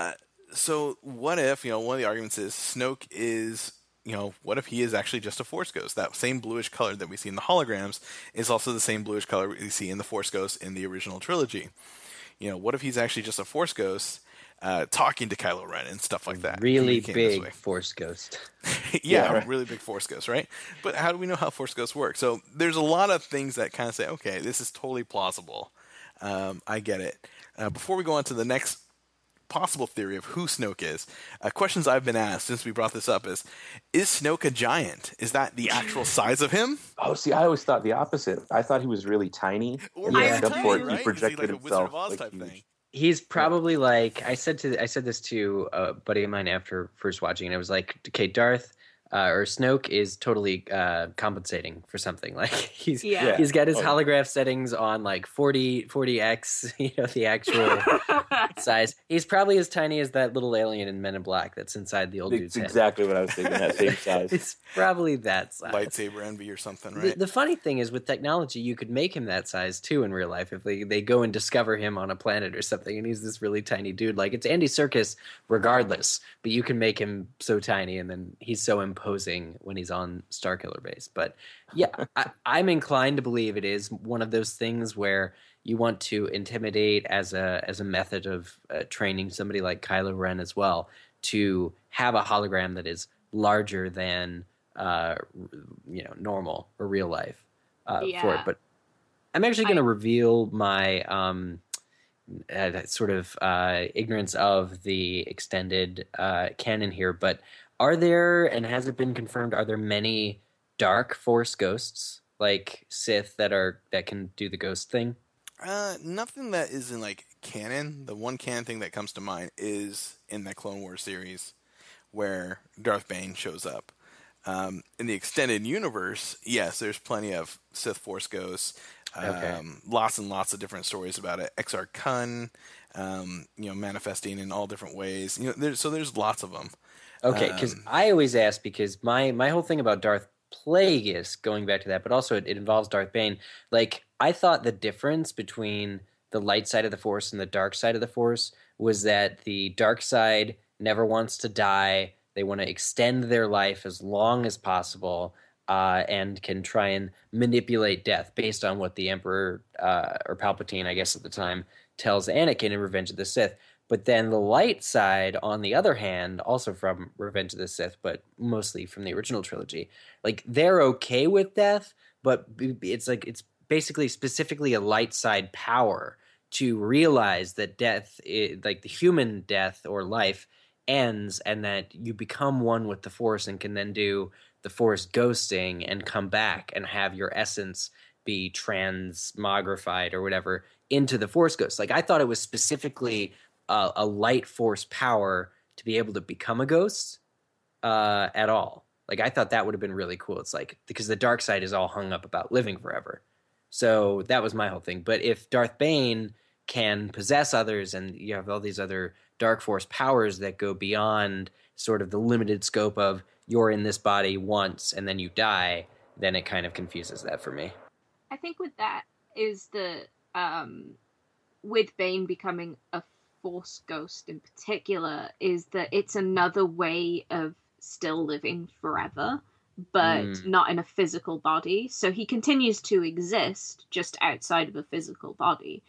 so what if, you know, one of the arguments is Snoke is, you know, what if he is actually just a Force ghost? That same bluish color that we see in the holograms is also the same bluish color we see in the Force ghost in the original trilogy. You know, what if he's actually just a Force ghost uh, talking to Kylo Ren and stuff like that? Really communicating this big way? Force ghost. yeah, Yeah, right. really big Force ghost, right? But how do we know how Force ghosts work? So there's a lot of things that kind of say, okay, this is totally plausible. Um, I get it. Uh, before we go on to the next possible theory of who Snoke is, uh, questions I've been asked since we brought this up is, is Snoke a giant? Is that the actual size of him? Oh, see, I always thought the opposite. I thought he was really tiny. Or and really then tiny, therefore right? he Is he projected like a Wizard himself of Oz like type huge. thing? He's probably like I said to I said this to a buddy of mine after first watching, and I was like, okay, Darth uh, or Snoke is totally uh, compensating for something. Like he's Yeah. he's got his Oh, yeah. holograph settings on like forty x, you know, the actual size. He's probably as tiny as that little alien in Men in Black that's inside the old It's dude's head. exactly what I was thinking. That same size. It's probably that size. Lightsaber envy or something, The, right? the funny thing is, with technology, you could make him that size too in real life. If they, they go and discover him on a planet or something, and he's this really tiny dude, like it's Andy Serkis, regardless. But you can make him so tiny, and then he's so imposing when he's on Starkiller Base. But yeah, I, I'm inclined to believe it is one of those things where you want to intimidate as a as a method of uh, training somebody like Kylo Ren as well to have a hologram that is larger than uh, you know, normal or real life uh, for it. Yeah. But I'm actually going to I- reveal my um, uh, that sort of uh, ignorance of the extended uh, canon here. But are there, and has it been confirmed, are there many dark Force ghosts like Sith that are that can do the ghost thing? Uh, nothing that is in like canon. The one canon thing that comes to mind is in the Clone Wars series, where Darth Bane shows up. Um, in the extended universe, yes, there's plenty of Sith Force ghosts. Um, Okay. Lots and lots of different stories about it. Exar Kun, um, you know, manifesting in all different ways. You know, there's, so there's lots of them. Okay, because Um, I always ask because my my whole thing about Darth Plagueis, going back to that, but also it, it involves Darth Bane. Like I thought the difference between the light side of the Force and the dark side of the Force was that the dark side never wants to die. They want to extend their life as long as possible, uh, and can try and manipulate death based on what the Emperor uh, or Palpatine, I guess at the time, tells Anakin in Revenge of the Sith. But then the light side, on the other hand, also from Revenge of the Sith, but mostly from the original trilogy, like they're okay with death, but b- it's like it's basically specifically a light side power to realize that death, i- like the human death or life, ends, and that you become one with the Force and can then do the Force ghosting and come back and have your essence be transmogrified or whatever into the Force ghost. Like I thought it was specifically a, a light Force power to be able to become a ghost uh, at all. Like I thought that would have been really cool. It's like because the dark side is all hung up about living forever. So that was my whole thing. But if Darth Bane can possess others and you have all these other dark Force powers that go beyond sort of the limited scope of you're in this body once and then you die, then it kind of confuses that for me. I think with that is the um with Bane becoming a Force ghost in particular is that it's another way of still living forever, but Mm. not in a physical body. So he continues to exist just outside of a physical body.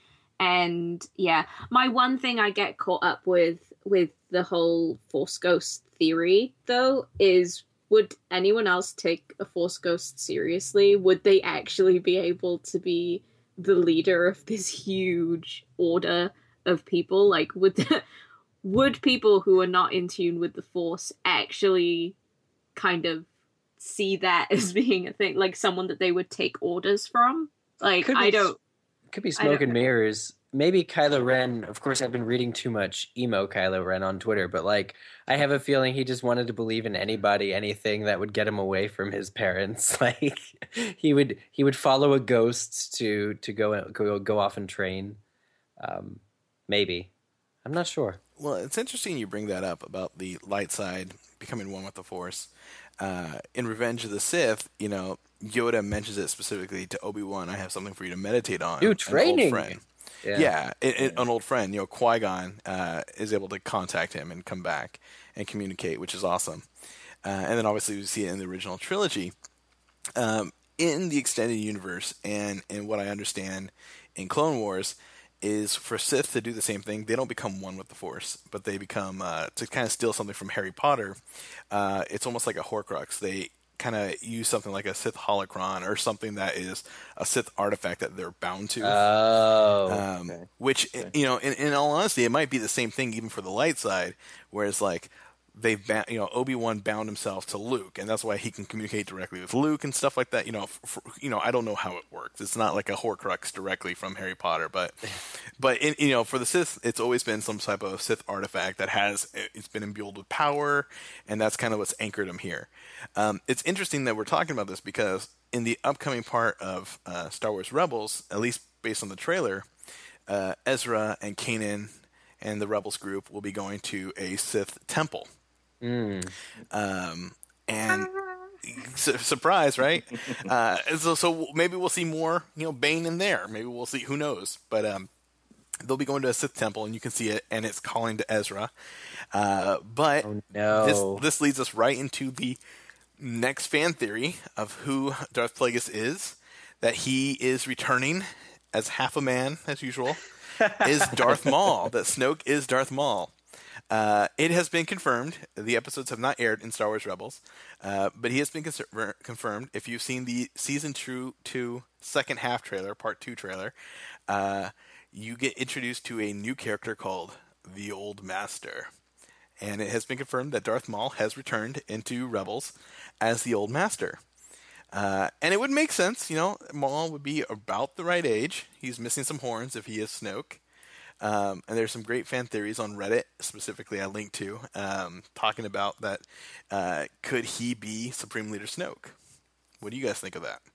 And yeah, my one thing I get caught up with with the whole Force ghost theory though is, would anyone else take a Force ghost seriously? Would they actually be able to be the leader of this huge order of people? Like, would would people who are not in tune with the Force actually kind of see that as being a thing, like someone that they would take orders from? Like, Could be I don't. Could be I don't smoke and know. mirrors. Maybe Kylo Ren. Of course, I've been reading too much emo Kylo Ren on Twitter, but like, I have a feeling he just wanted to believe in anybody, anything that would get him away from his parents. Like, he would he would follow a ghost to to go go go off and train. Um, maybe I'm not sure. Well, it's interesting you bring that up about the light side becoming one with the Force. Uh, in Revenge of the Sith, you know, Yoda mentions it specifically to Obi-Wan. I have something for you to meditate on. New An training. old friend. Yeah. Yeah, it, it, an old friend. You know, Qui-Gon uh, is able to contact him and come back and communicate, which is awesome. Uh, and then obviously we see it in the original trilogy. Um, in the extended universe, and, and what I understand in Clone Wars, is for Sith to do the same thing. They don't become one with the Force, but they become, uh, to kind of steal something from Harry Potter, uh, it's almost like a Horcrux. They kind of use something like a Sith holocron or something that is a Sith artifact that they're bound to. Oh. Um, okay. Which, Okay. you know, in, in all honesty, it might be the same thing even for the light side, whereas, like, they've, ba- you know, Obi-Wan bound himself to Luke, and that's why he can communicate directly with Luke and stuff like that. You know, f- f- you know, I don't know how it works. It's not like a Horcrux directly from Harry Potter, but, but in, you know, for the Sith, it's always been some type of Sith artifact that has it's been imbued with power, and that's kind of what's anchored him here. Um, it's interesting that we're talking about this because in the upcoming part of uh, Star Wars Rebels, at least based on the trailer, uh, Ezra and Kanan and the Rebels group will be going to a Sith temple. Mm. Um, and su- surprise, right? uh, so, so maybe we'll see more, you know, Bane in there. Maybe we'll see. Who knows? But um, they'll be going to a Sith temple, and you can see it, and it's calling to Ezra. Uh, but Oh, no. this this leads us right into the next fan theory of who Darth Plagueis is. That he is returning as half a man, as usual, is Darth Maul. That Snoke is Darth Maul. Uh, it has been confirmed. The episodes have not aired in Star Wars Rebels, uh, but he has been cons- confirmed. If you've seen the season two, two second half trailer, part two trailer, uh, you get introduced to a new character called the Old Master. And it has been confirmed that Darth Maul has returned into Rebels as the Old Master. Uh, and it would make sense, you know, Maul would be about the right age. He's missing some horns if he is Snoke. Um, and there's some great fan theories on Reddit, specifically I linked to, um, talking about that. Uh, could he be Supreme Leader Snoke? What do you guys think of that?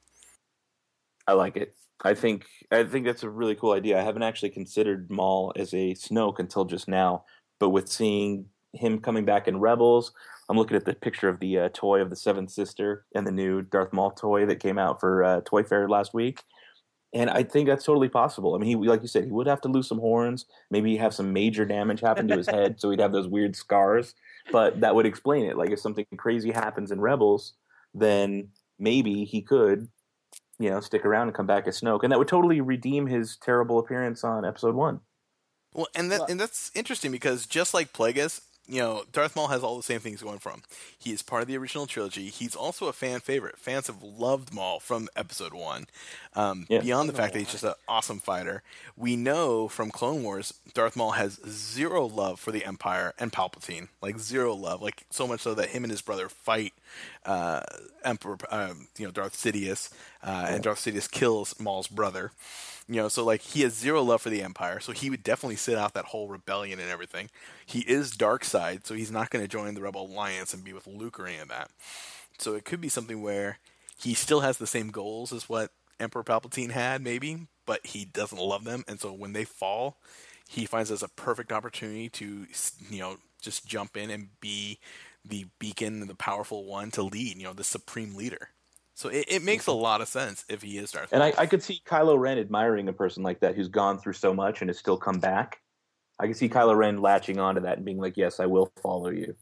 I like it. I think I think that's a really cool idea. I haven't actually considered Maul as a Snoke until just now, but with seeing him coming back in Rebels, I'm looking at the picture of the uh, toy of the Seventh Sister and the new Darth Maul toy that came out for uh, Toy Fair last week. And I think that's totally possible. I mean, he, like you said, he would have to lose some horns, maybe have some major damage happen to his head, so he'd have those weird scars. But that would explain it. Like, if something crazy happens in Rebels, then maybe he could, you know, stick around and come back as Snoke, and that would totally redeem his terrible appearance on Episode One. Well, and that and that's interesting because just like Plagueis, you know, Darth Maul has all the same things going for him. He is part of the original trilogy. He's also a fan favorite. Fans have loved Maul from Episode One. Um, Yeah. Beyond the fact that he's just an awesome fighter, we know from Clone Wars, Darth Maul has zero love for the Empire and Palpatine. Like, zero love. Like, so much so that him and his brother fight uh, Emperor, um, you know, Darth Sidious, uh, and Darth Sidious kills Maul's brother. You know, so, like, he has zero love for the Empire, so he would definitely sit out that whole rebellion and everything. He is dark side, so he's not going to join the Rebel Alliance and be with Luke or any of that. So it could be something where he still has the same goals as what Emperor Palpatine had, maybe, but he doesn't love them, and so when they fall, he finds this a perfect opportunity to, you know, just jump in and be the beacon and the powerful one to lead, you know, the supreme leader. So it, it makes a lot of sense if he is Darth And Maul. I, I could see Kylo Ren admiring a person like that who's gone through so much and has still come back. I could see Kylo Ren latching onto that and being like, yes, I will follow you.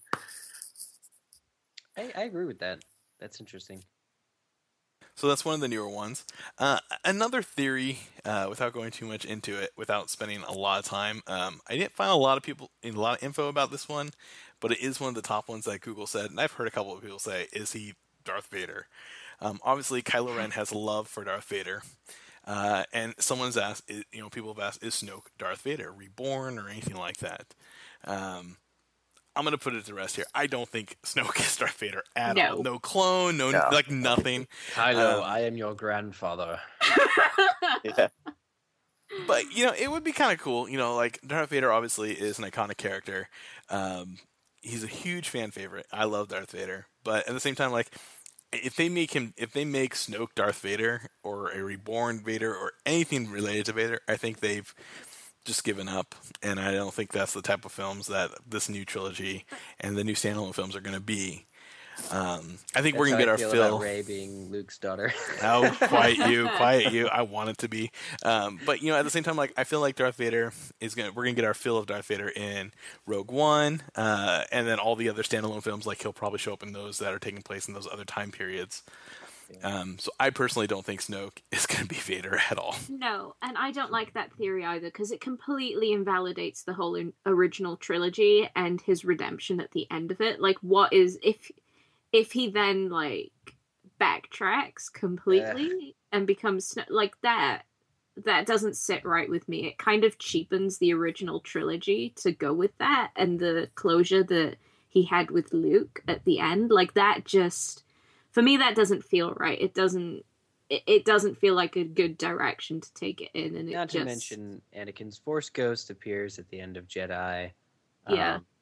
I, I agree with that. That's interesting. So that's one of the newer ones. Uh, another theory, uh, without going too much into it, without spending a lot of time, um, I didn't find a lot of people, a lot of info about this one, but it is one of the top ones that Google said, and I've heard a couple of people say, is he Darth Vader? Um, obviously, Kylo Ren has love for Darth Vader, uh, and someone's asked, you know, people have asked, is Snoke Darth Vader, reborn, or anything like that? Um, I'm going to put it to rest here. I don't think Snoke is Darth Vader at No. all. No clone, no, No. like nothing. Kylo, Um, I am your grandfather. Yeah. But, you know, it would be kind of cool. You know, like, Darth Vader obviously is an iconic character. Um, he's a huge fan favorite. I love Darth Vader. But at the same time, like, if they make him, if they make Snoke Darth Vader or a reborn Vader or anything related to Vader, I think they've just given up, and I don't think that's the type of films that this new trilogy and the new standalone films are going to be. Um, I think That's we're going to get how I our feel fill. about Rey being Luke's daughter. Oh, quiet you, quiet you. I want it to be, um, but you know, at the same time, like I feel like Darth Vader is gonna. We're gonna get our fill of Darth Vader in Rogue One, uh, and then all the other standalone films. Like he'll probably show up in those that are taking place in those other time periods. Um, so I personally don't think Snoke is going to be Vader at all. No, and I don't like that theory either because it completely invalidates the whole in- original trilogy and his redemption at the end of it. Like, what is if if he then like backtracks completely and becomes Sno- like that? That doesn't sit right with me. It kind of cheapens the original trilogy to go with that, and the closure that he had with Luke at the end, like that just. For me, that doesn't feel right. It doesn't. It, it doesn't feel like a good direction to take it in, and it Not just. to mention, Anakin's Force Ghost appears at the end of Jedi. Yeah. Um,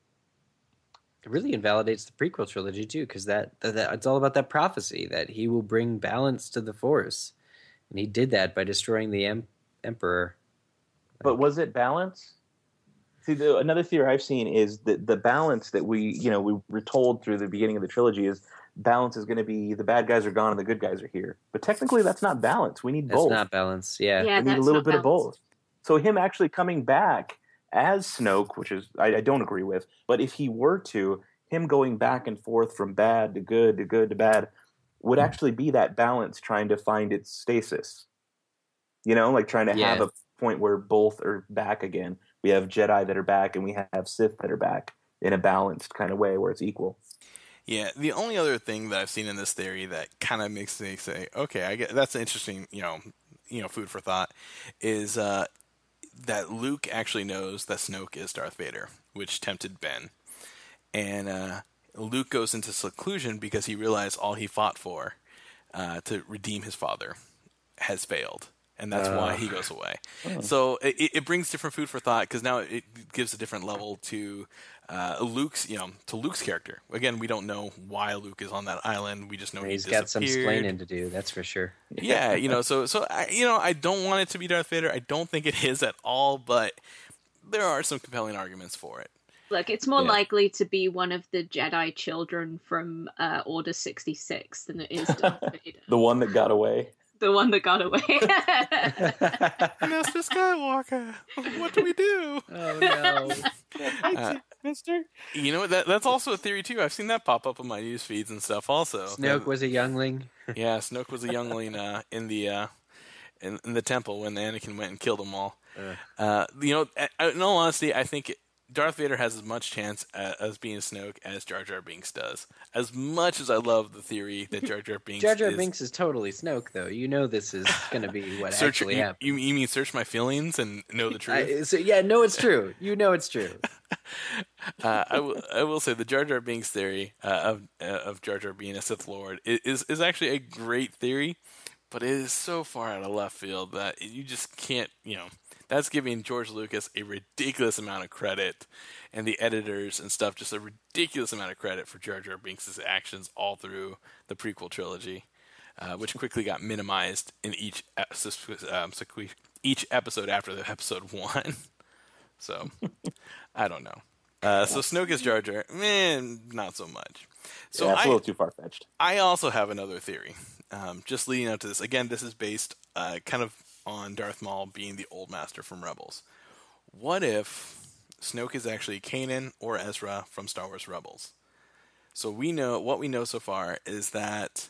it really invalidates the prequel trilogy too, because that, that, that it's all about that prophecy that he will bring balance to the Force, and he did that by destroying the em- Emperor. But was it balance? See, the, another theory I've seen is that the balance that we, you know, we were told through the beginning of the trilogy is balance is going to be the bad guys are gone and the good guys are here. But technically, that's not balance. We need That's both. not balance. Yeah. Yeah, we need a that's little not bit of balanced. both. So him actually coming back as Snoke, which is I, I don't agree with, but if he were to, him going back and forth from bad to good to good to bad would actually be that balance trying to find its stasis. You know, like trying to Yeah. have a point where both are back again. We have Jedi that are back and we have Sith that are back in a balanced kind of way where it's equal. Yeah, the only other thing that I've seen in this theory that kind of makes me say, okay, I get that's interesting, you know, you know, food for thought, is uh, that Luke actually knows that Snoke is Darth Vader, which tempted Ben, and uh, Luke goes into seclusion because he realized all he fought for uh, to redeem his father has failed. And that's uh, why he goes away. Oh. So it, it brings different food for thought because now it gives a different level to uh, Luke's, you know, to Luke's character. Again, we don't know why Luke is on that island. We just know he's he got some explaining to do. That's for sure. Yeah, you know, so so I, you know, I don't want it to be Darth Vader. I don't think it is at all, but there are some compelling arguments for it. Look, it's more Yeah. likely to be one of the Jedi children from uh, Order sixty-six than it is Darth Vader. The one that got away. The one that got away. Mister Skywalker, what do we do? Oh no, Uh, Mister. You know, that that's also a theory too. I've seen that pop up on my news feeds and stuff. Also, Snoke was a youngling. Yeah, Snoke was a youngling uh, in the uh, in, in the temple when Anakin went and killed them all. Uh. Uh, you know, in all honesty, I think Darth Vader has as much chance as, as being Snoke as Jar Jar Binks does. As much as I love the theory that Jar Jar Binks Jar Jar is, Binks is totally Snoke, though. You know this is going to be what search, actually you, happened. you, you mean search my feelings and know the truth? I, so, yeah, no, it's true. You know it's true. uh, I, will, I will say the Jar Jar Binks theory uh, of uh, of Jar Jar being a Sith Lord is is actually a great theory, but it is so far out of left field that you just can't, you know, that's giving George Lucas a ridiculous amount of credit and the editors and stuff just a ridiculous amount of credit for Jar Jar Binks' actions all through the prequel trilogy, uh, which quickly got minimized in each um, each episode after the episode one. So, I don't know. Uh, so Snoke is Jar Jar, man, not so much. So yeah, it's I, a little too far fetched. I also have another theory, um, just leading up to this. Again, this is based uh, kind of on Darth Maul being the old master from Rebels. What if Snoke is actually Kanan or Ezra from Star Wars Rebels? So we know what we know so far is that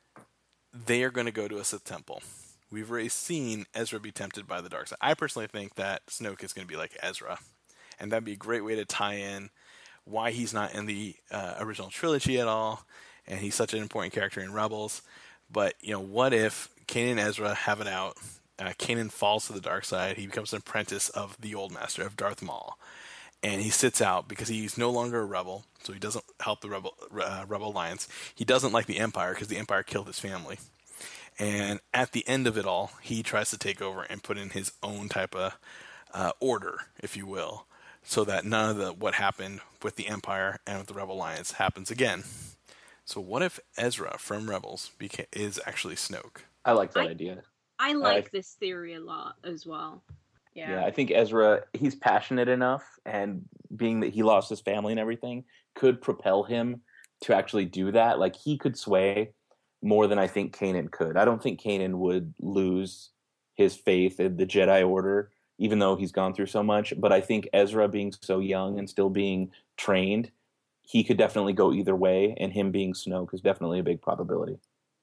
they are going to go to a Sith temple. We've already seen Ezra be tempted by the dark side. I personally think that Snoke is going to be like Ezra, and that'd be a great way to tie in why he's not in the uh, original trilogy at all, and he's such an important character in Rebels. But you know, what if Kanan and Ezra have it out? Uh, Kanan falls to the dark side. He becomes an apprentice of the old master, of Darth Maul, and he sits out because he's no longer a rebel, so he doesn't help the rebel uh, rebel alliance. He doesn't like the Empire because the Empire killed his family. And at the end of it all, he tries to take over and put in his own type of uh, order, if you will, so that none of the what happened with the Empire and with the Rebel Alliance happens again. So what if Ezra from Rebels beca- is actually Snoke? I like that I- idea. I like I- this theory a lot as well. Yeah. Yeah, I think Ezra, he's passionate enough, and being that he lost his family and everything, could propel him to actually do that. Like, he could sway more than I think Kanan could. I don't think Kanan would lose his faith in the Jedi Order, even though he's gone through so much. But I think Ezra, being so young and still being trained, he could definitely go either way, and him being Snoke is definitely a big probability.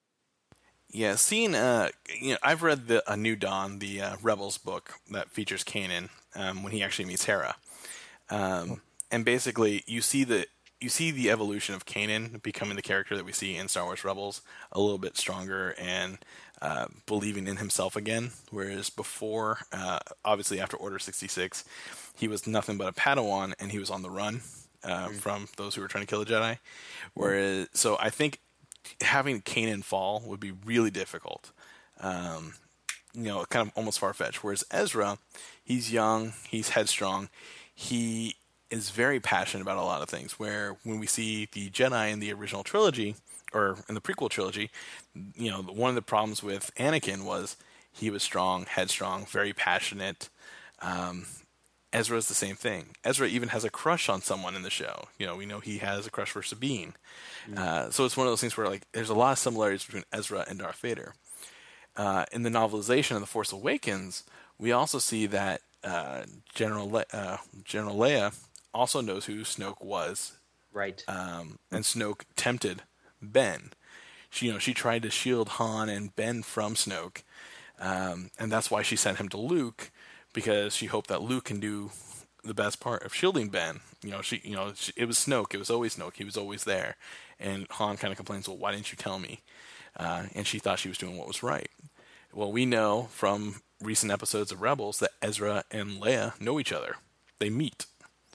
Yeah, seeing, uh, you know, I've read the A New Dawn, the uh, Rebels book that features Kanan um, when he actually meets Hera, um, and basically you see the you see the evolution of Kanan becoming the character that we see in Star Wars Rebels, a little bit stronger and uh, believing in himself again. Whereas before, uh, obviously after Order sixty-six, he was nothing but a Padawan, and he was on the run uh, mm-hmm. from those who were trying to kill the Jedi. Whereas, so I think having Kanan fall would be really difficult. Um, you know, kind of almost far-fetched. Whereas Ezra, he's young, he's headstrong, he is very passionate about a lot of things. Where when we see the Jedi in the original trilogy, or in the prequel trilogy, you know, one of the problems with Anakin was he was strong, headstrong, very passionate. Um, Ezra is the same thing. Ezra even has a crush on someone in the show. You know, we know he has a crush for Sabine. Mm. Uh, so it's one of those things where, like, there's a lot of similarities between Ezra and Darth Vader. Uh, in the novelization of The Force Awakens, we also see that uh, General Le- uh, General Leia also knows who Snoke was. Right. Um, and Snoke tempted Ben. She, you know, she tried to shield Han and Ben from Snoke, um, and that's why she sent him to Luke, because she hoped that Luke can do the best part of shielding Ben. You know, she, you know, she, it was Snoke. It was always Snoke. He was always there. And Han kind of complains, "Well, why didn't you tell me?" Uh, and she thought she was doing what was right. Well, we know from recent episodes of Rebels that Ezra and Leia know each other. They meet.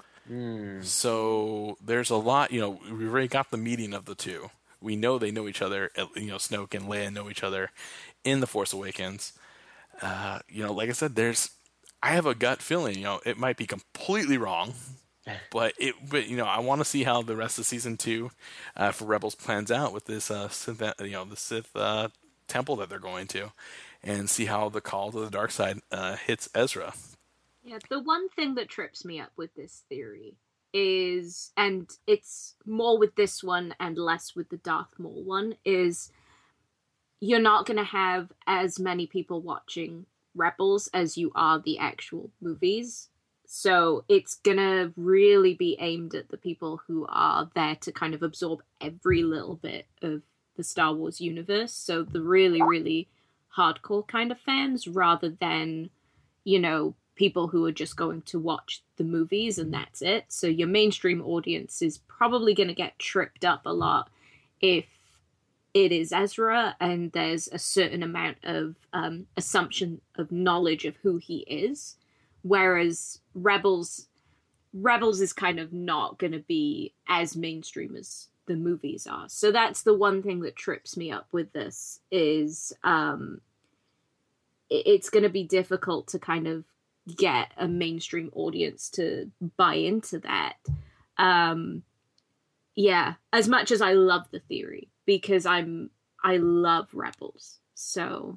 Mm. So there's a lot. You know, we've already got the meeting of the two. We know they know each other. You know, Snoke and Leia know each other in The Force Awakens. Uh, you know, like I said, there's. I have a gut feeling, you know, it might be completely wrong, but it, but you know, I want to see how the rest of season two uh, for Rebels plans out with this, uh, Sith, you know, the Sith uh, temple that they're going to, and see how the call to the dark side uh, hits Ezra. Yeah, the one thing that trips me up with this theory is, and it's more with this one and less with the Darth Maul one, is you're not going to have as many people watching Rebels as you are the actual movies. So it's gonna really be aimed at the people who are there to kind of absorb every little bit of the Star Wars universe. So the really, really hardcore kind of fans, rather than, you know, people who are just going to watch the movies and that's it. So your mainstream audience is probably going to get tripped up a lot if it is Ezra and there's a certain amount of um, assumption of knowledge of who he is. Whereas Rebels, Rebels is kind of not going to be as mainstream as the movies are. So that's the one thing that trips me up with this, is um, it's going to be difficult to kind of get a mainstream audience to buy into that. Um, yeah, as much as I love the theory, because I'm I love Rebels. So,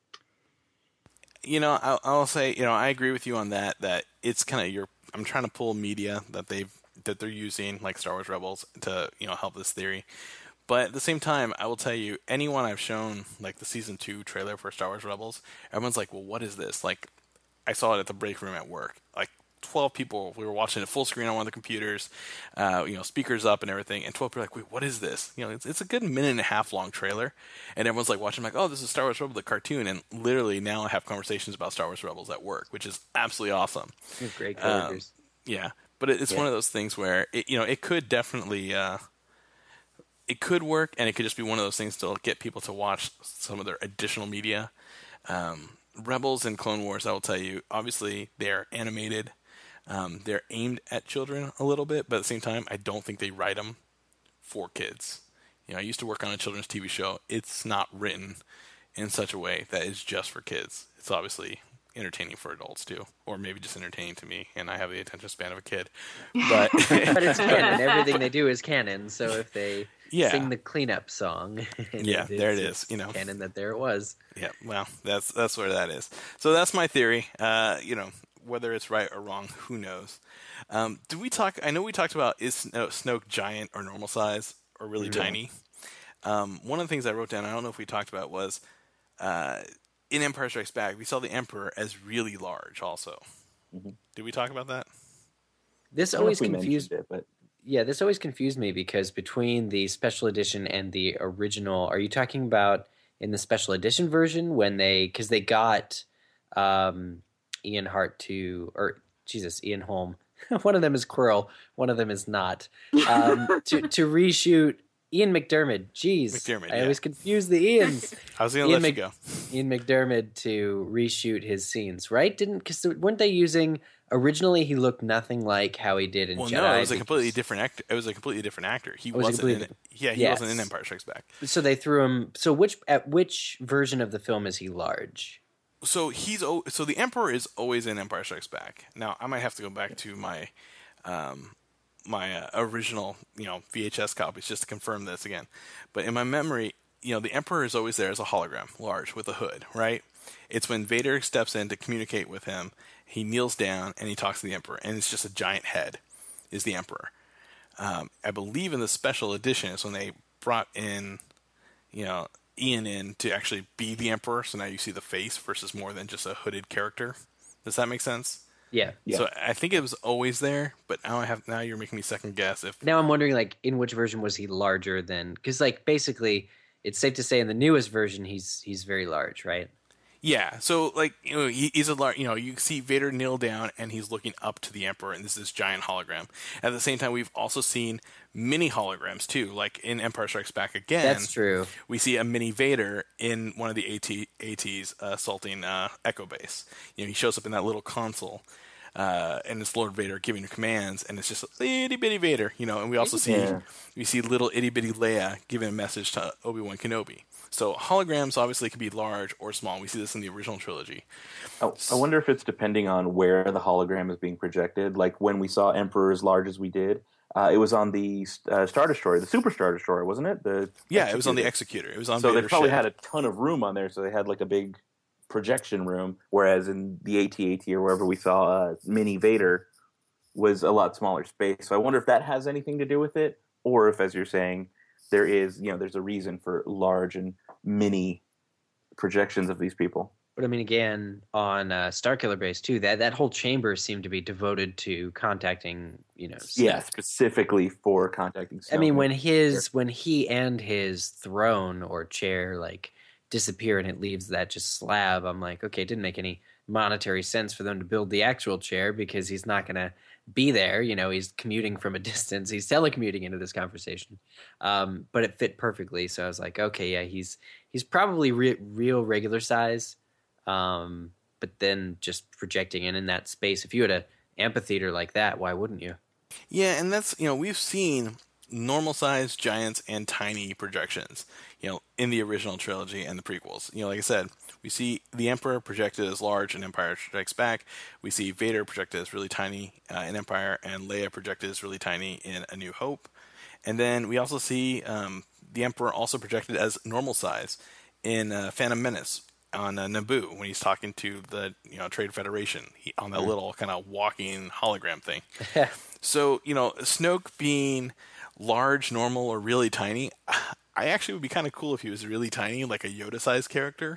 you know, I'll, I'll say, you know, I agree with you on that. That it's kind of your. I'm trying to pull media that they've that they're using, like Star Wars Rebels, to, you know, help this theory. But at the same time, I will tell you, anyone I've shown like the season two trailer for Star Wars Rebels, everyone's like, "Well, what is this?" Like, I saw it at the break room at work. Like, twelve people, we were watching it full screen on one of the computers, uh, you know, speakers up and everything, and twelve people were like, "Wait, what is this?" You know, it's, it's a good minute and a half long trailer, and everyone's like watching, like, "Oh, this is Star Wars Rebels, the cartoon," and literally now I have conversations about Star Wars Rebels at work, which is absolutely awesome. Great characters. Um, yeah, but it, it's yeah. one of those things where, it, you know, it could definitely, uh, it could work, and it could just be one of those things to get people to watch some of their additional media. Um, Rebels and Clone Wars, I will tell you, obviously they're animated. Um, they're aimed at children a little bit, but at the same time, I don't think they write them for kids. You know, I used to work on a children's T V show. It's not written in such a way that is just for kids. It's obviously entertaining for adults too, or maybe just entertaining to me, and I have the attention span of a kid. But but it's canon. Everything they do is canon. So if they yeah. sing the cleanup song, yeah, it, there it is. You know, canon that there it was. Yeah, well, that's that's where that is. So that's my theory. Uh, you know, whether it's right or wrong, who knows? Um, did we talk? I know we talked about is Sno- Snoke giant or normal size or really Yeah. tiny. Um, one of the things I wrote down, I don't know if we talked about, was uh, in Empire Strikes Back, we saw the Emperor as really large. Also, Mm-hmm. did we talk about that? This I don't know always if we confused. mentioned it, but Yeah, this always confused me because between the special edition and the original, are you talking about in the special edition version when they, because they got um, Ian Hart to, or Jesus, Ian Holm. One of them is Quirrell, one of them is not. Um, to to reshoot Ian McDermott. Jeez, McDermott, I yeah. always confuse the Ians. I was going to Ian let you Mc- go. Ian McDermott to reshoot his scenes, right? Didn't because weren't they using originally? He looked nothing like how he did in Well, Jedi. no, it was a because- completely different actor. It was a completely different actor. He Oh, was he wasn't in. completely Yeah, he Yes. wasn't in Empire Strikes Back. So they threw him. So which at which version of the film is he large? So he's o- so the Emperor is always in Empire Strikes Back. Now I might have to go back to my um, my uh, original you know V H S copies just to confirm this again. But in my memory, you know, the Emperor is always there as a hologram, large with a hood, right? It's when Vader steps in to communicate with him, he kneels down and he talks to the Emperor, and it's just a giant head is the Emperor. Um, I believe in the special edition is when they brought in, you know, Ian in to actually be the Emperor, so now you see the face versus more than just a hooded character. Does that make sense? Yeah. Yeah. So I think it was always there, but now I have now you're making me second guess if Now I'm wondering, like, in which version was he larger than? Because, like, basically, it's safe to say in the newest version he's he's very large, right? yeah. So like you know he, he's a large you know you see Vader kneel down and he's looking up to the Emperor, and this is this giant hologram. At the same time, we've also seen mini holograms too, like in Empire Strikes Back again. That's true. We see a mini Vader in one of the AT, ATs uh, assaulting uh, Echo Base. You know, he shows up in that little console, uh, and it's Lord Vader giving commands, and it's just itty bitty Vader. You know, and we also see Yeah. we see little itty bitty Leia giving a message to Obi-Wan Kenobi. So holograms obviously can be large or small. We see this in the original trilogy. I, I wonder if it's depending on where the hologram is being projected. Like when we saw Emperor as large as we did, uh, it was on the uh, Star Destroyer, the Super Star Destroyer, wasn't it? The Yeah, it was on the Executor. Executor. It was on So they Vader's probably ship. had a ton of room on there, so they had like a big projection room. Whereas in the AT-AT or wherever we saw uh, Mini Vader was a lot smaller space. So I wonder if that has anything to do with it, or if, as you're saying, there is, you know, there's a reason for large and mini projections of these people. But I mean, again, on uh, Starkiller Base too, that that whole chamber seemed to be devoted to contacting, you know. Yeah, Snoke. specifically for contacting. I mean, Snoke. when his when he and his throne or chair like disappear and it leaves that just slab, I'm like, okay, it didn't make any monetary sense for them to build the actual chair because he's not going to be there. You know, he's commuting from a distance. He's telecommuting into this conversation, um, but it fit perfectly. So I was like, okay, yeah, he's he's probably re- real regular size, um, but then just projecting in in that space. If you had a amphitheater like that, why wouldn't you? Yeah, and that's, you know, we've seen normal sized giants and tiny projections, you know, in the original trilogy and the prequels. You know, like I said, we see the Emperor projected as large in Empire Strikes Back. We see Vader projected as really tiny uh, in Empire, and Leia projected as really tiny in A New Hope. And then we also see um, the Emperor also projected as normal size in uh, Phantom Menace on uh, Naboo when he's talking to the, you know, Trade Federation he, on that little kind of walking hologram thing. So, you know, Snoke being large, normal, or really tiny, I actually would be kind of cool if he was really tiny, like a Yoda-sized character.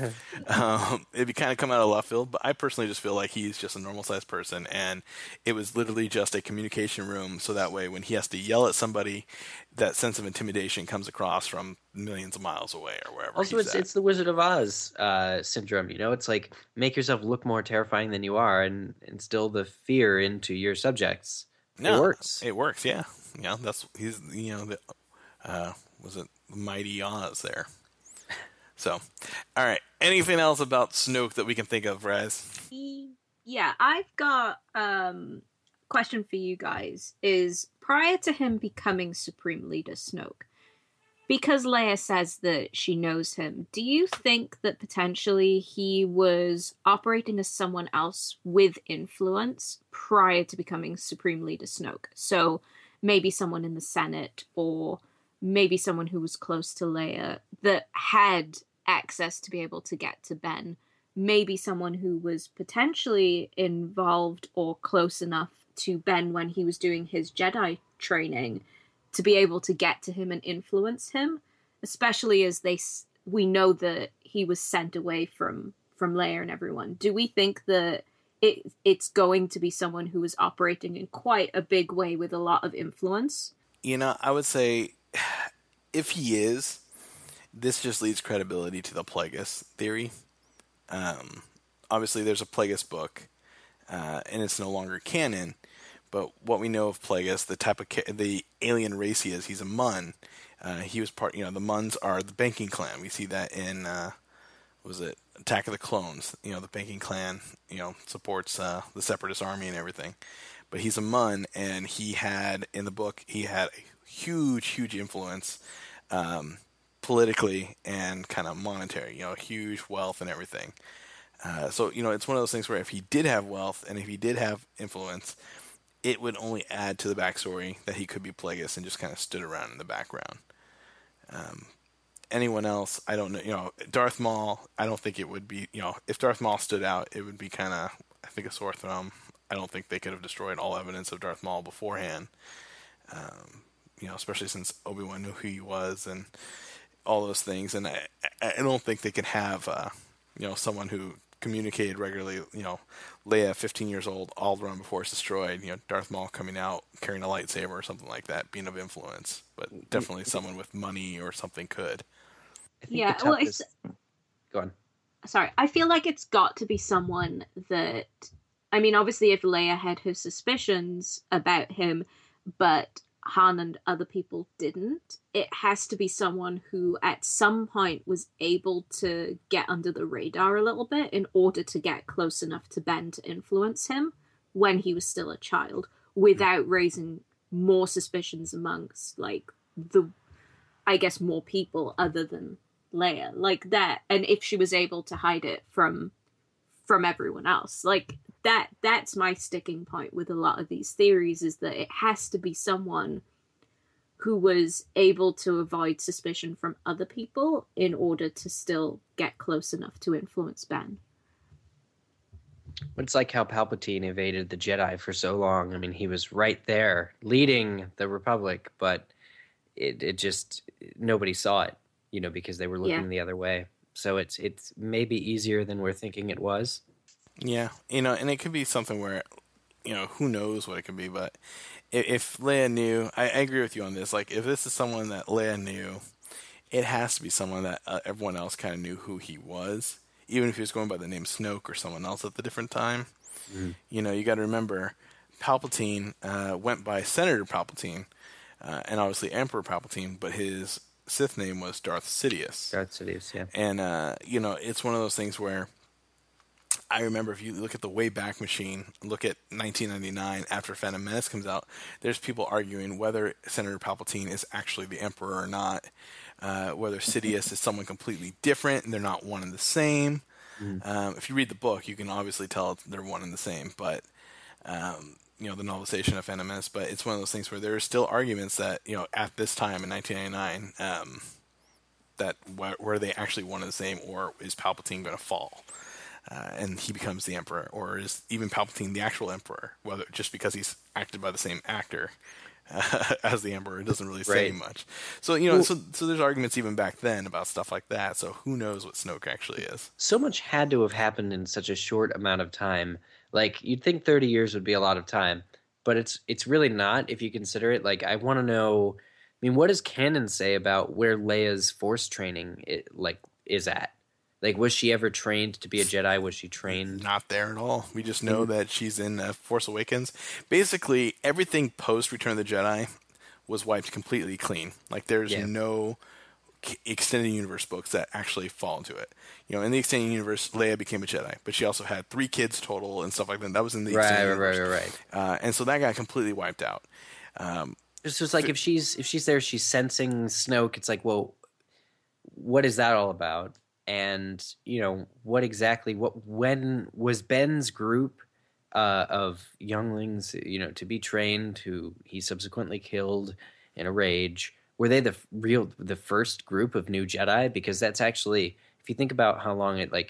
um, it'd be kind of come out of left field, but I personally just feel like he's just a normal-sized person, and it was literally just a communication room, so that way when he has to yell at somebody, that sense of intimidation comes across from millions of miles away or wherever Also, he's it's at. it's the Wizard of Oz uh, syndrome. You know, it's like make yourself look more terrifying than you are, and instill the fear into your subjects. No, it works. It works, yeah. Yeah, that's he's you know the uh, was it Mighty Oz there. So, all right. Anything else about Snoke that we can think of, Raz? Yeah, I've got um question for you guys is prior to him becoming Supreme Leader Snoke, because Leia says that she knows him, do you think that potentially he was operating as someone else with influence prior to becoming Supreme Leader Snoke? So maybe someone in the Senate, or maybe someone who was close to Leia that had access to be able to get to Ben maybe someone who was potentially involved or close enough to Ben when he was doing his Jedi training to be able to get to him and influence him, especially as they we know that he was sent away from from Leia and everyone. Do we think that it it's going to be someone who is operating in quite a big way with a lot of influence? You know, I would say if he is, this just leads credibility to the Plagueis theory. Um, obviously, there's a Plagueis book, uh, and it's no longer canon. But what we know of Plagueis, the type of ca- the alien race he is, he's a Mun. Uh, he was part. You know, the Muns are the banking clan. We see that in uh, what was it Attack of the Clones? You know, the banking clan. You know, supports uh, the Separatist army and everything. But he's a Mun, and he had in the book he had a huge, huge influence. Um, politically and kind of monetary, you know, huge wealth and everything. Uh, so, you know, it's one of those things where if he did have wealth and if he did have influence, it would only add to the backstory that he could be Plagueis and just kind of stood around in the background. Um, anyone else, I don't know, you know, Darth Maul, I don't think it would be, you know, if Darth Maul stood out, it would be kind of, I think, a sore thumb. I don't think they could have destroyed all evidence of Darth Maul beforehand. Um, you know, especially since Obi-Wan knew who he was and all those things, and I, I don't think they could have, uh, you know, someone who communicated regularly, you know, Leia, fifteen years old, Alderaan before it's destroyed, you know, Darth Maul coming out carrying a lightsaber or something like that, being of influence, but definitely someone with money or something could. I think Yeah, the well, toughest- it's... Go on. Sorry, I feel like it's got to be someone that... I mean, obviously, if Leia had her suspicions about him, but Han and other people didn't, it has to be someone who at some point was able to get under the radar a little bit in order to get close enough to Ben to influence him when he was still a child without raising more suspicions amongst, like, the, I guess, more people other than Leia. Like that. And if she was able to hide it from from everyone else. Like, that that's my sticking point with a lot of these theories, is that it has to be someone who was able to avoid suspicion from other people in order to still get close enough to influence Ben. It's like how Palpatine evaded the Jedi for so long. I mean, he was right there leading the Republic, but it, it just, nobody saw it, you know, because they were looking Yeah. the other way. So it's it's maybe easier than we're thinking it was. Yeah, you know, and it could be something where, you know, who knows what it could be, but if, if Leia knew, I, I agree with you on this, like, if this is someone that Leia knew, it has to be someone that uh, everyone else kind of knew who he was, even if he was going by the name Snoke or someone else at the different time. Mm. You know, you got to remember, Palpatine uh, went by Senator Palpatine, uh, and obviously Emperor Palpatine, but his Sith name was Darth Sidious. Darth Sidious, yeah. And, uh, you know, it's one of those things where I remember if you look at the Wayback Machine, look at nineteen ninety-nine after Phantom Menace comes out, there's people arguing whether Senator Palpatine is actually the Emperor or not, uh, whether Sidious is someone completely different and they're not one and the same. Mm. Um, if you read the book, you can obviously tell they're one and the same, but, um, you know, the novelization of Phantom Menace, but it's one of those things where there are still arguments that, you know, at this time in nineteen ninety-nine, um, that wh- were they actually one and the same, or is Palpatine going to fall? Uh, and he becomes the Emperor, or is even Palpatine the actual Emperor? Whether just because he's acted by the same actor uh, as the Emperor, it doesn't really say Right. much. So you know, Well- so so there's arguments even back then about stuff like that. So who knows what Snoke actually is? So much had to have happened in such a short amount of time. Like, you'd think thirty years would be a lot of time, but it's it's really not if you consider it. Like, I want to know, I mean, what does canon say about where Leia's force training it, like is at? Like, was she ever trained to be a Jedi? Was she trained? Not there at all. We just know Mm-hmm. that she's in uh, Force Awakens. Basically, everything post Return of the Jedi was wiped completely clean. Like, there's Yeah. no c- extended universe books that actually fall into it. You know, in the extended universe, Leia became a Jedi, but she also had three kids total and stuff like that. That was in the Right, extended right, right, universe. right, right. Uh, and so that got completely wiped out. Um, It's just like if she's if she's there, she's sensing Snoke. It's like, well, what is that all about? And you know, what exactly? What when was Ben's group uh, of younglings, you know, to be trained, who he subsequently killed in a rage? Were they the f- real the first group of new Jedi? Because that's actually, if you think about how long it like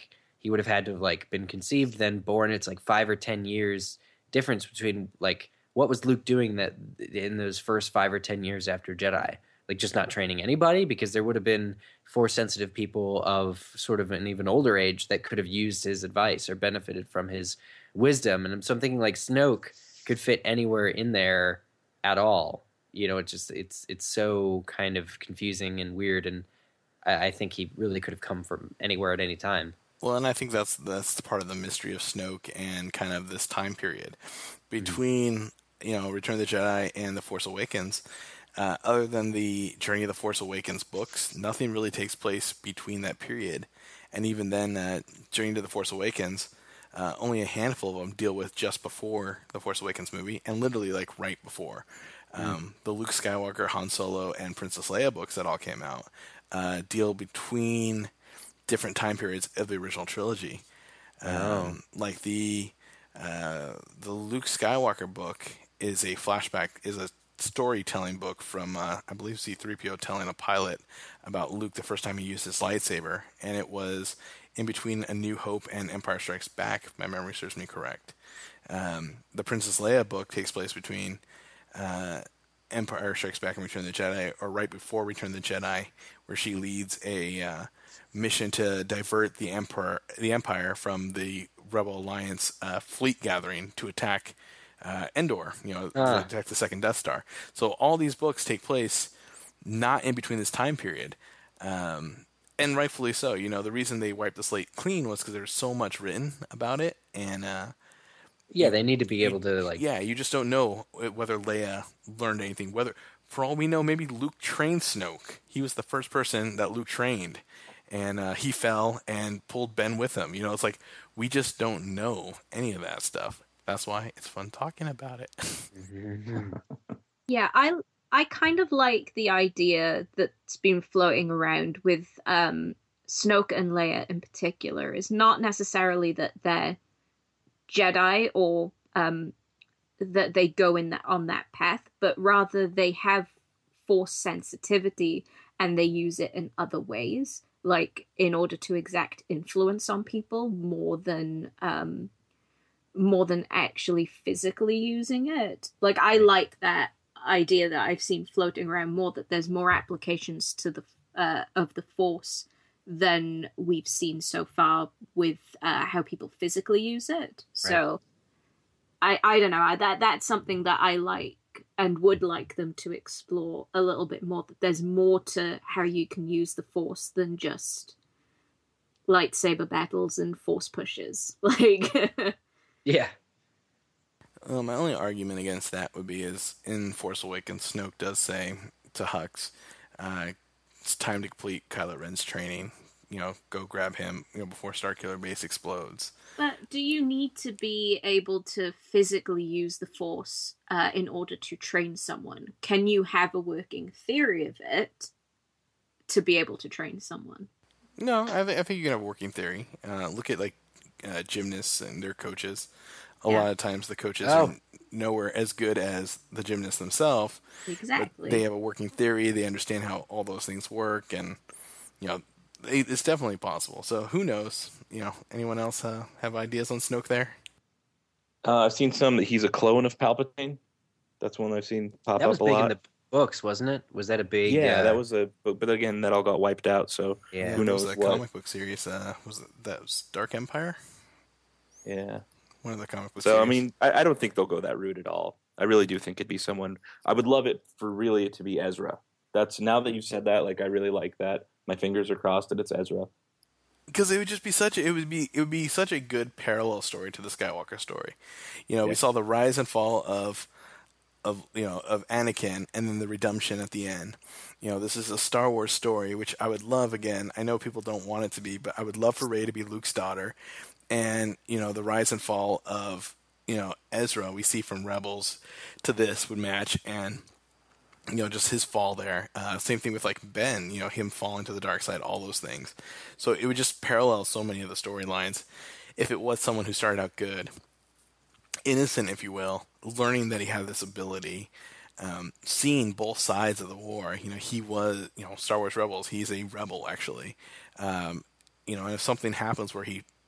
he would have had to have like been conceived, then born. It's like five or ten years difference between like what was Luke doing that in those first five or ten years after Jedi, like just not training anybody, because there would have been force sensitive people of sort of an even older age that could have used his advice or benefited from his wisdom. And so I'm thinking like Snoke could fit anywhere in there at all. You know, it just it's it's so kind of confusing and weird, and I, I think he really could have come from anywhere at any time. Well, and I think that's that's part of the mystery of Snoke and kind of this time period between mm-hmm. you know Return of the Jedi and The Force Awakens. Uh, other than the Journey of the Force Awakens books, nothing really takes place between that period. And even then, uh, Journey to the Force Awakens, uh, only a handful of them deal with just before the Force Awakens movie, and literally like right before. Um, mm. The Luke Skywalker, Han Solo, and Princess Leia books that all came out uh, deal between different time periods of the original trilogy. Um, oh. Like the uh, the Luke Skywalker book is a flashback, is a storytelling book from, uh, I believe, C three P O telling a pilot about Luke the first time he used his lightsaber, and it was in between A New Hope and Empire Strikes Back, if my memory serves me correct. Um, the Princess Leia book takes place between uh, Empire Strikes Back and Return of the Jedi, or right before Return of the Jedi, where she leads a uh, mission to divert the Empire, the Empire from the Rebel Alliance uh, fleet gathering to attack Uh, Endor, you know, uh. to attack the second Death Star. So all these books take place not in between this time period, um, and rightfully so. You know, the reason they wiped the slate clean was because there's so much written about it, and uh, yeah, they need to be able to like. Yeah, you just don't know whether Leia learned anything. Whether, for all we know, maybe Luke trained Snoke. He was the first person that Luke trained, and uh, he fell and pulled Ben with him. You know, it's like we just don't know any of that stuff. That's why it's fun talking about it. Yeah, I I kind of like the idea that's been floating around with um, Snoke and Leia in particular. Is not necessarily that they're Jedi or um, that they go in that, on that path, but rather they have force sensitivity and they use it in other ways, like in order to exact influence on people more than... Um, more than actually physically using it. Like, I like that idea that I've seen floating around more, that there's more applications to the uh, of the Force than we've seen so far with uh, how people physically use it. Right. So, I I don't know, I, that that's something that I like and would like them to explore a little bit more, that there's more to how you can use the Force than just lightsaber battles and Force pushes. Like... Yeah. Well, my only argument against that would be is in Force Awakens, Snoke does say to Hux, uh, it's time to complete Kylo Ren's training. You know, go grab him, you know, before Starkiller Base explodes. But do you need to be able to physically use the Force uh, in order to train someone? Can you have a working theory of it to be able to train someone? No, I, th- I think you can have a working theory. Uh, look at, like, Uh, gymnasts and their coaches. A yeah. lot of times the coaches oh. are nowhere as good as the gymnasts themselves. Exactly. They have a working theory. They understand how all those things work, and you know, they, it's definitely possible. So who knows? You know, anyone else uh, have ideas on Snoke there? Uh, I've seen some that he's a clone of Palpatine. That's one I've seen pop that up was a big lot. In the books, wasn't it? Was that a big? Yeah, uh... that was a. But, but again, that all got wiped out. So yeah. who knows there was that what? comic book series? Uh, was it, that was Dark Empire? Yeah, one of the comic book. So series. I mean, I, I don't think they'll go that route at all. I really do think it'd be someone. I would love it for really it to be Ezra. That's now that you've said that, like I really like that. My fingers are crossed that it's Ezra. Because it would just be such a, it would be it would be such a good parallel story to the Skywalker story. You know, yeah. we saw the rise and fall of of you know of Anakin, and then the redemption at the end. You know, this is a Star Wars story, which I would love. Again, I know people don't want it to be, but I would love for Rey to be Luke's daughter. And, you know, the rise and fall of, you know, Ezra we see from Rebels to this would match. And, you know, just his fall there. Uh, same thing with, like, Ben, you know, him falling to the dark side, all those things. So it would just parallel so many of the storylines if it was someone who started out good. Innocent, if you will, learning that he had this ability, um, seeing both sides of the war. You know, he was, you know, Star Wars Rebels, he's a rebel, actually. Um, you know, and if something happens where he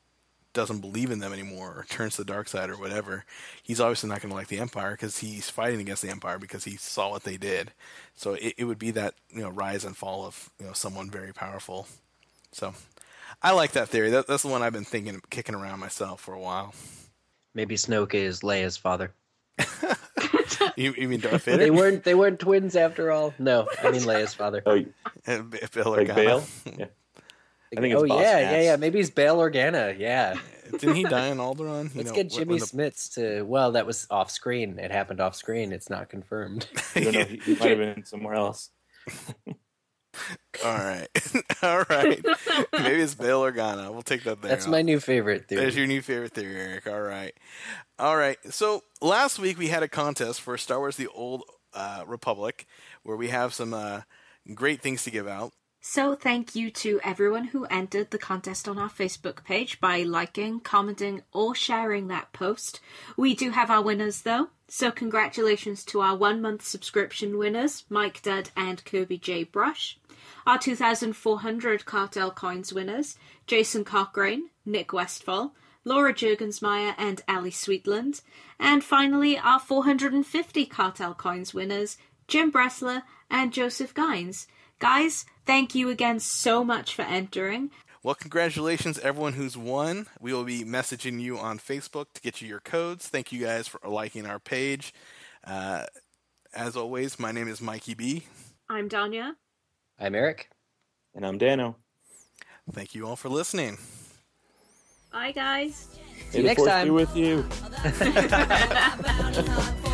doesn't believe in them anymore or turns to the dark side or whatever, he's obviously not going to like the Empire because he's fighting against the Empire because he saw what they did. So it, it would be that, you know, rise and fall of, you know, someone very powerful. So I like that theory. That, that's the one I've been thinking, kicking around myself for a while. Maybe Snoke is Leia's father. you, you mean Darth Vader? They weren't. They weren't twins after all. No, I mean Leia's father. Oh, And B- Bail like Organa. Bale? Yeah. I think it's oh Boss yeah, Nass. yeah, yeah. Maybe he's Bail Organa. Yeah. Didn't he die in Alderaan? You Let's know, get when- Jimmy when the- Smits to. Well, that was off screen. It happened off screen. It's not confirmed. I don't know. He, he might have been somewhere else. All right. All right. Maybe it's Bail Organa. We'll take that there. That's my new favorite theory. There's your new favorite theory, Eric. All right. All right. So last week we had a contest for Star Wars The Old uh, Republic where we have some uh, great things to give out. So thank you to everyone who entered the contest on our Facebook page by liking, commenting, or sharing that post. We do have our winners though, so congratulations to our one-month subscription winners, Mike Dudd and Kirby J. Brush. Our two thousand four hundred Cartel Coins winners, Jason Cochrane, Nick Westfall, Laura Jurgensmeyer and Ali Sweetland. And finally, our four hundred fifty Cartel Coins winners, Jim Bressler and Joseph Gines. Guys, thank you again so much for entering. Well, congratulations, everyone who's won. We will be messaging you on Facebook to get you your codes. Thank you guys for liking our page. Uh, as always, my name is Mikey B. I'm Danya. I'm Eric. And I'm Dano. Thank you all for listening. Bye, guys. See you May the next Force time. be with you. Bound, not bound, not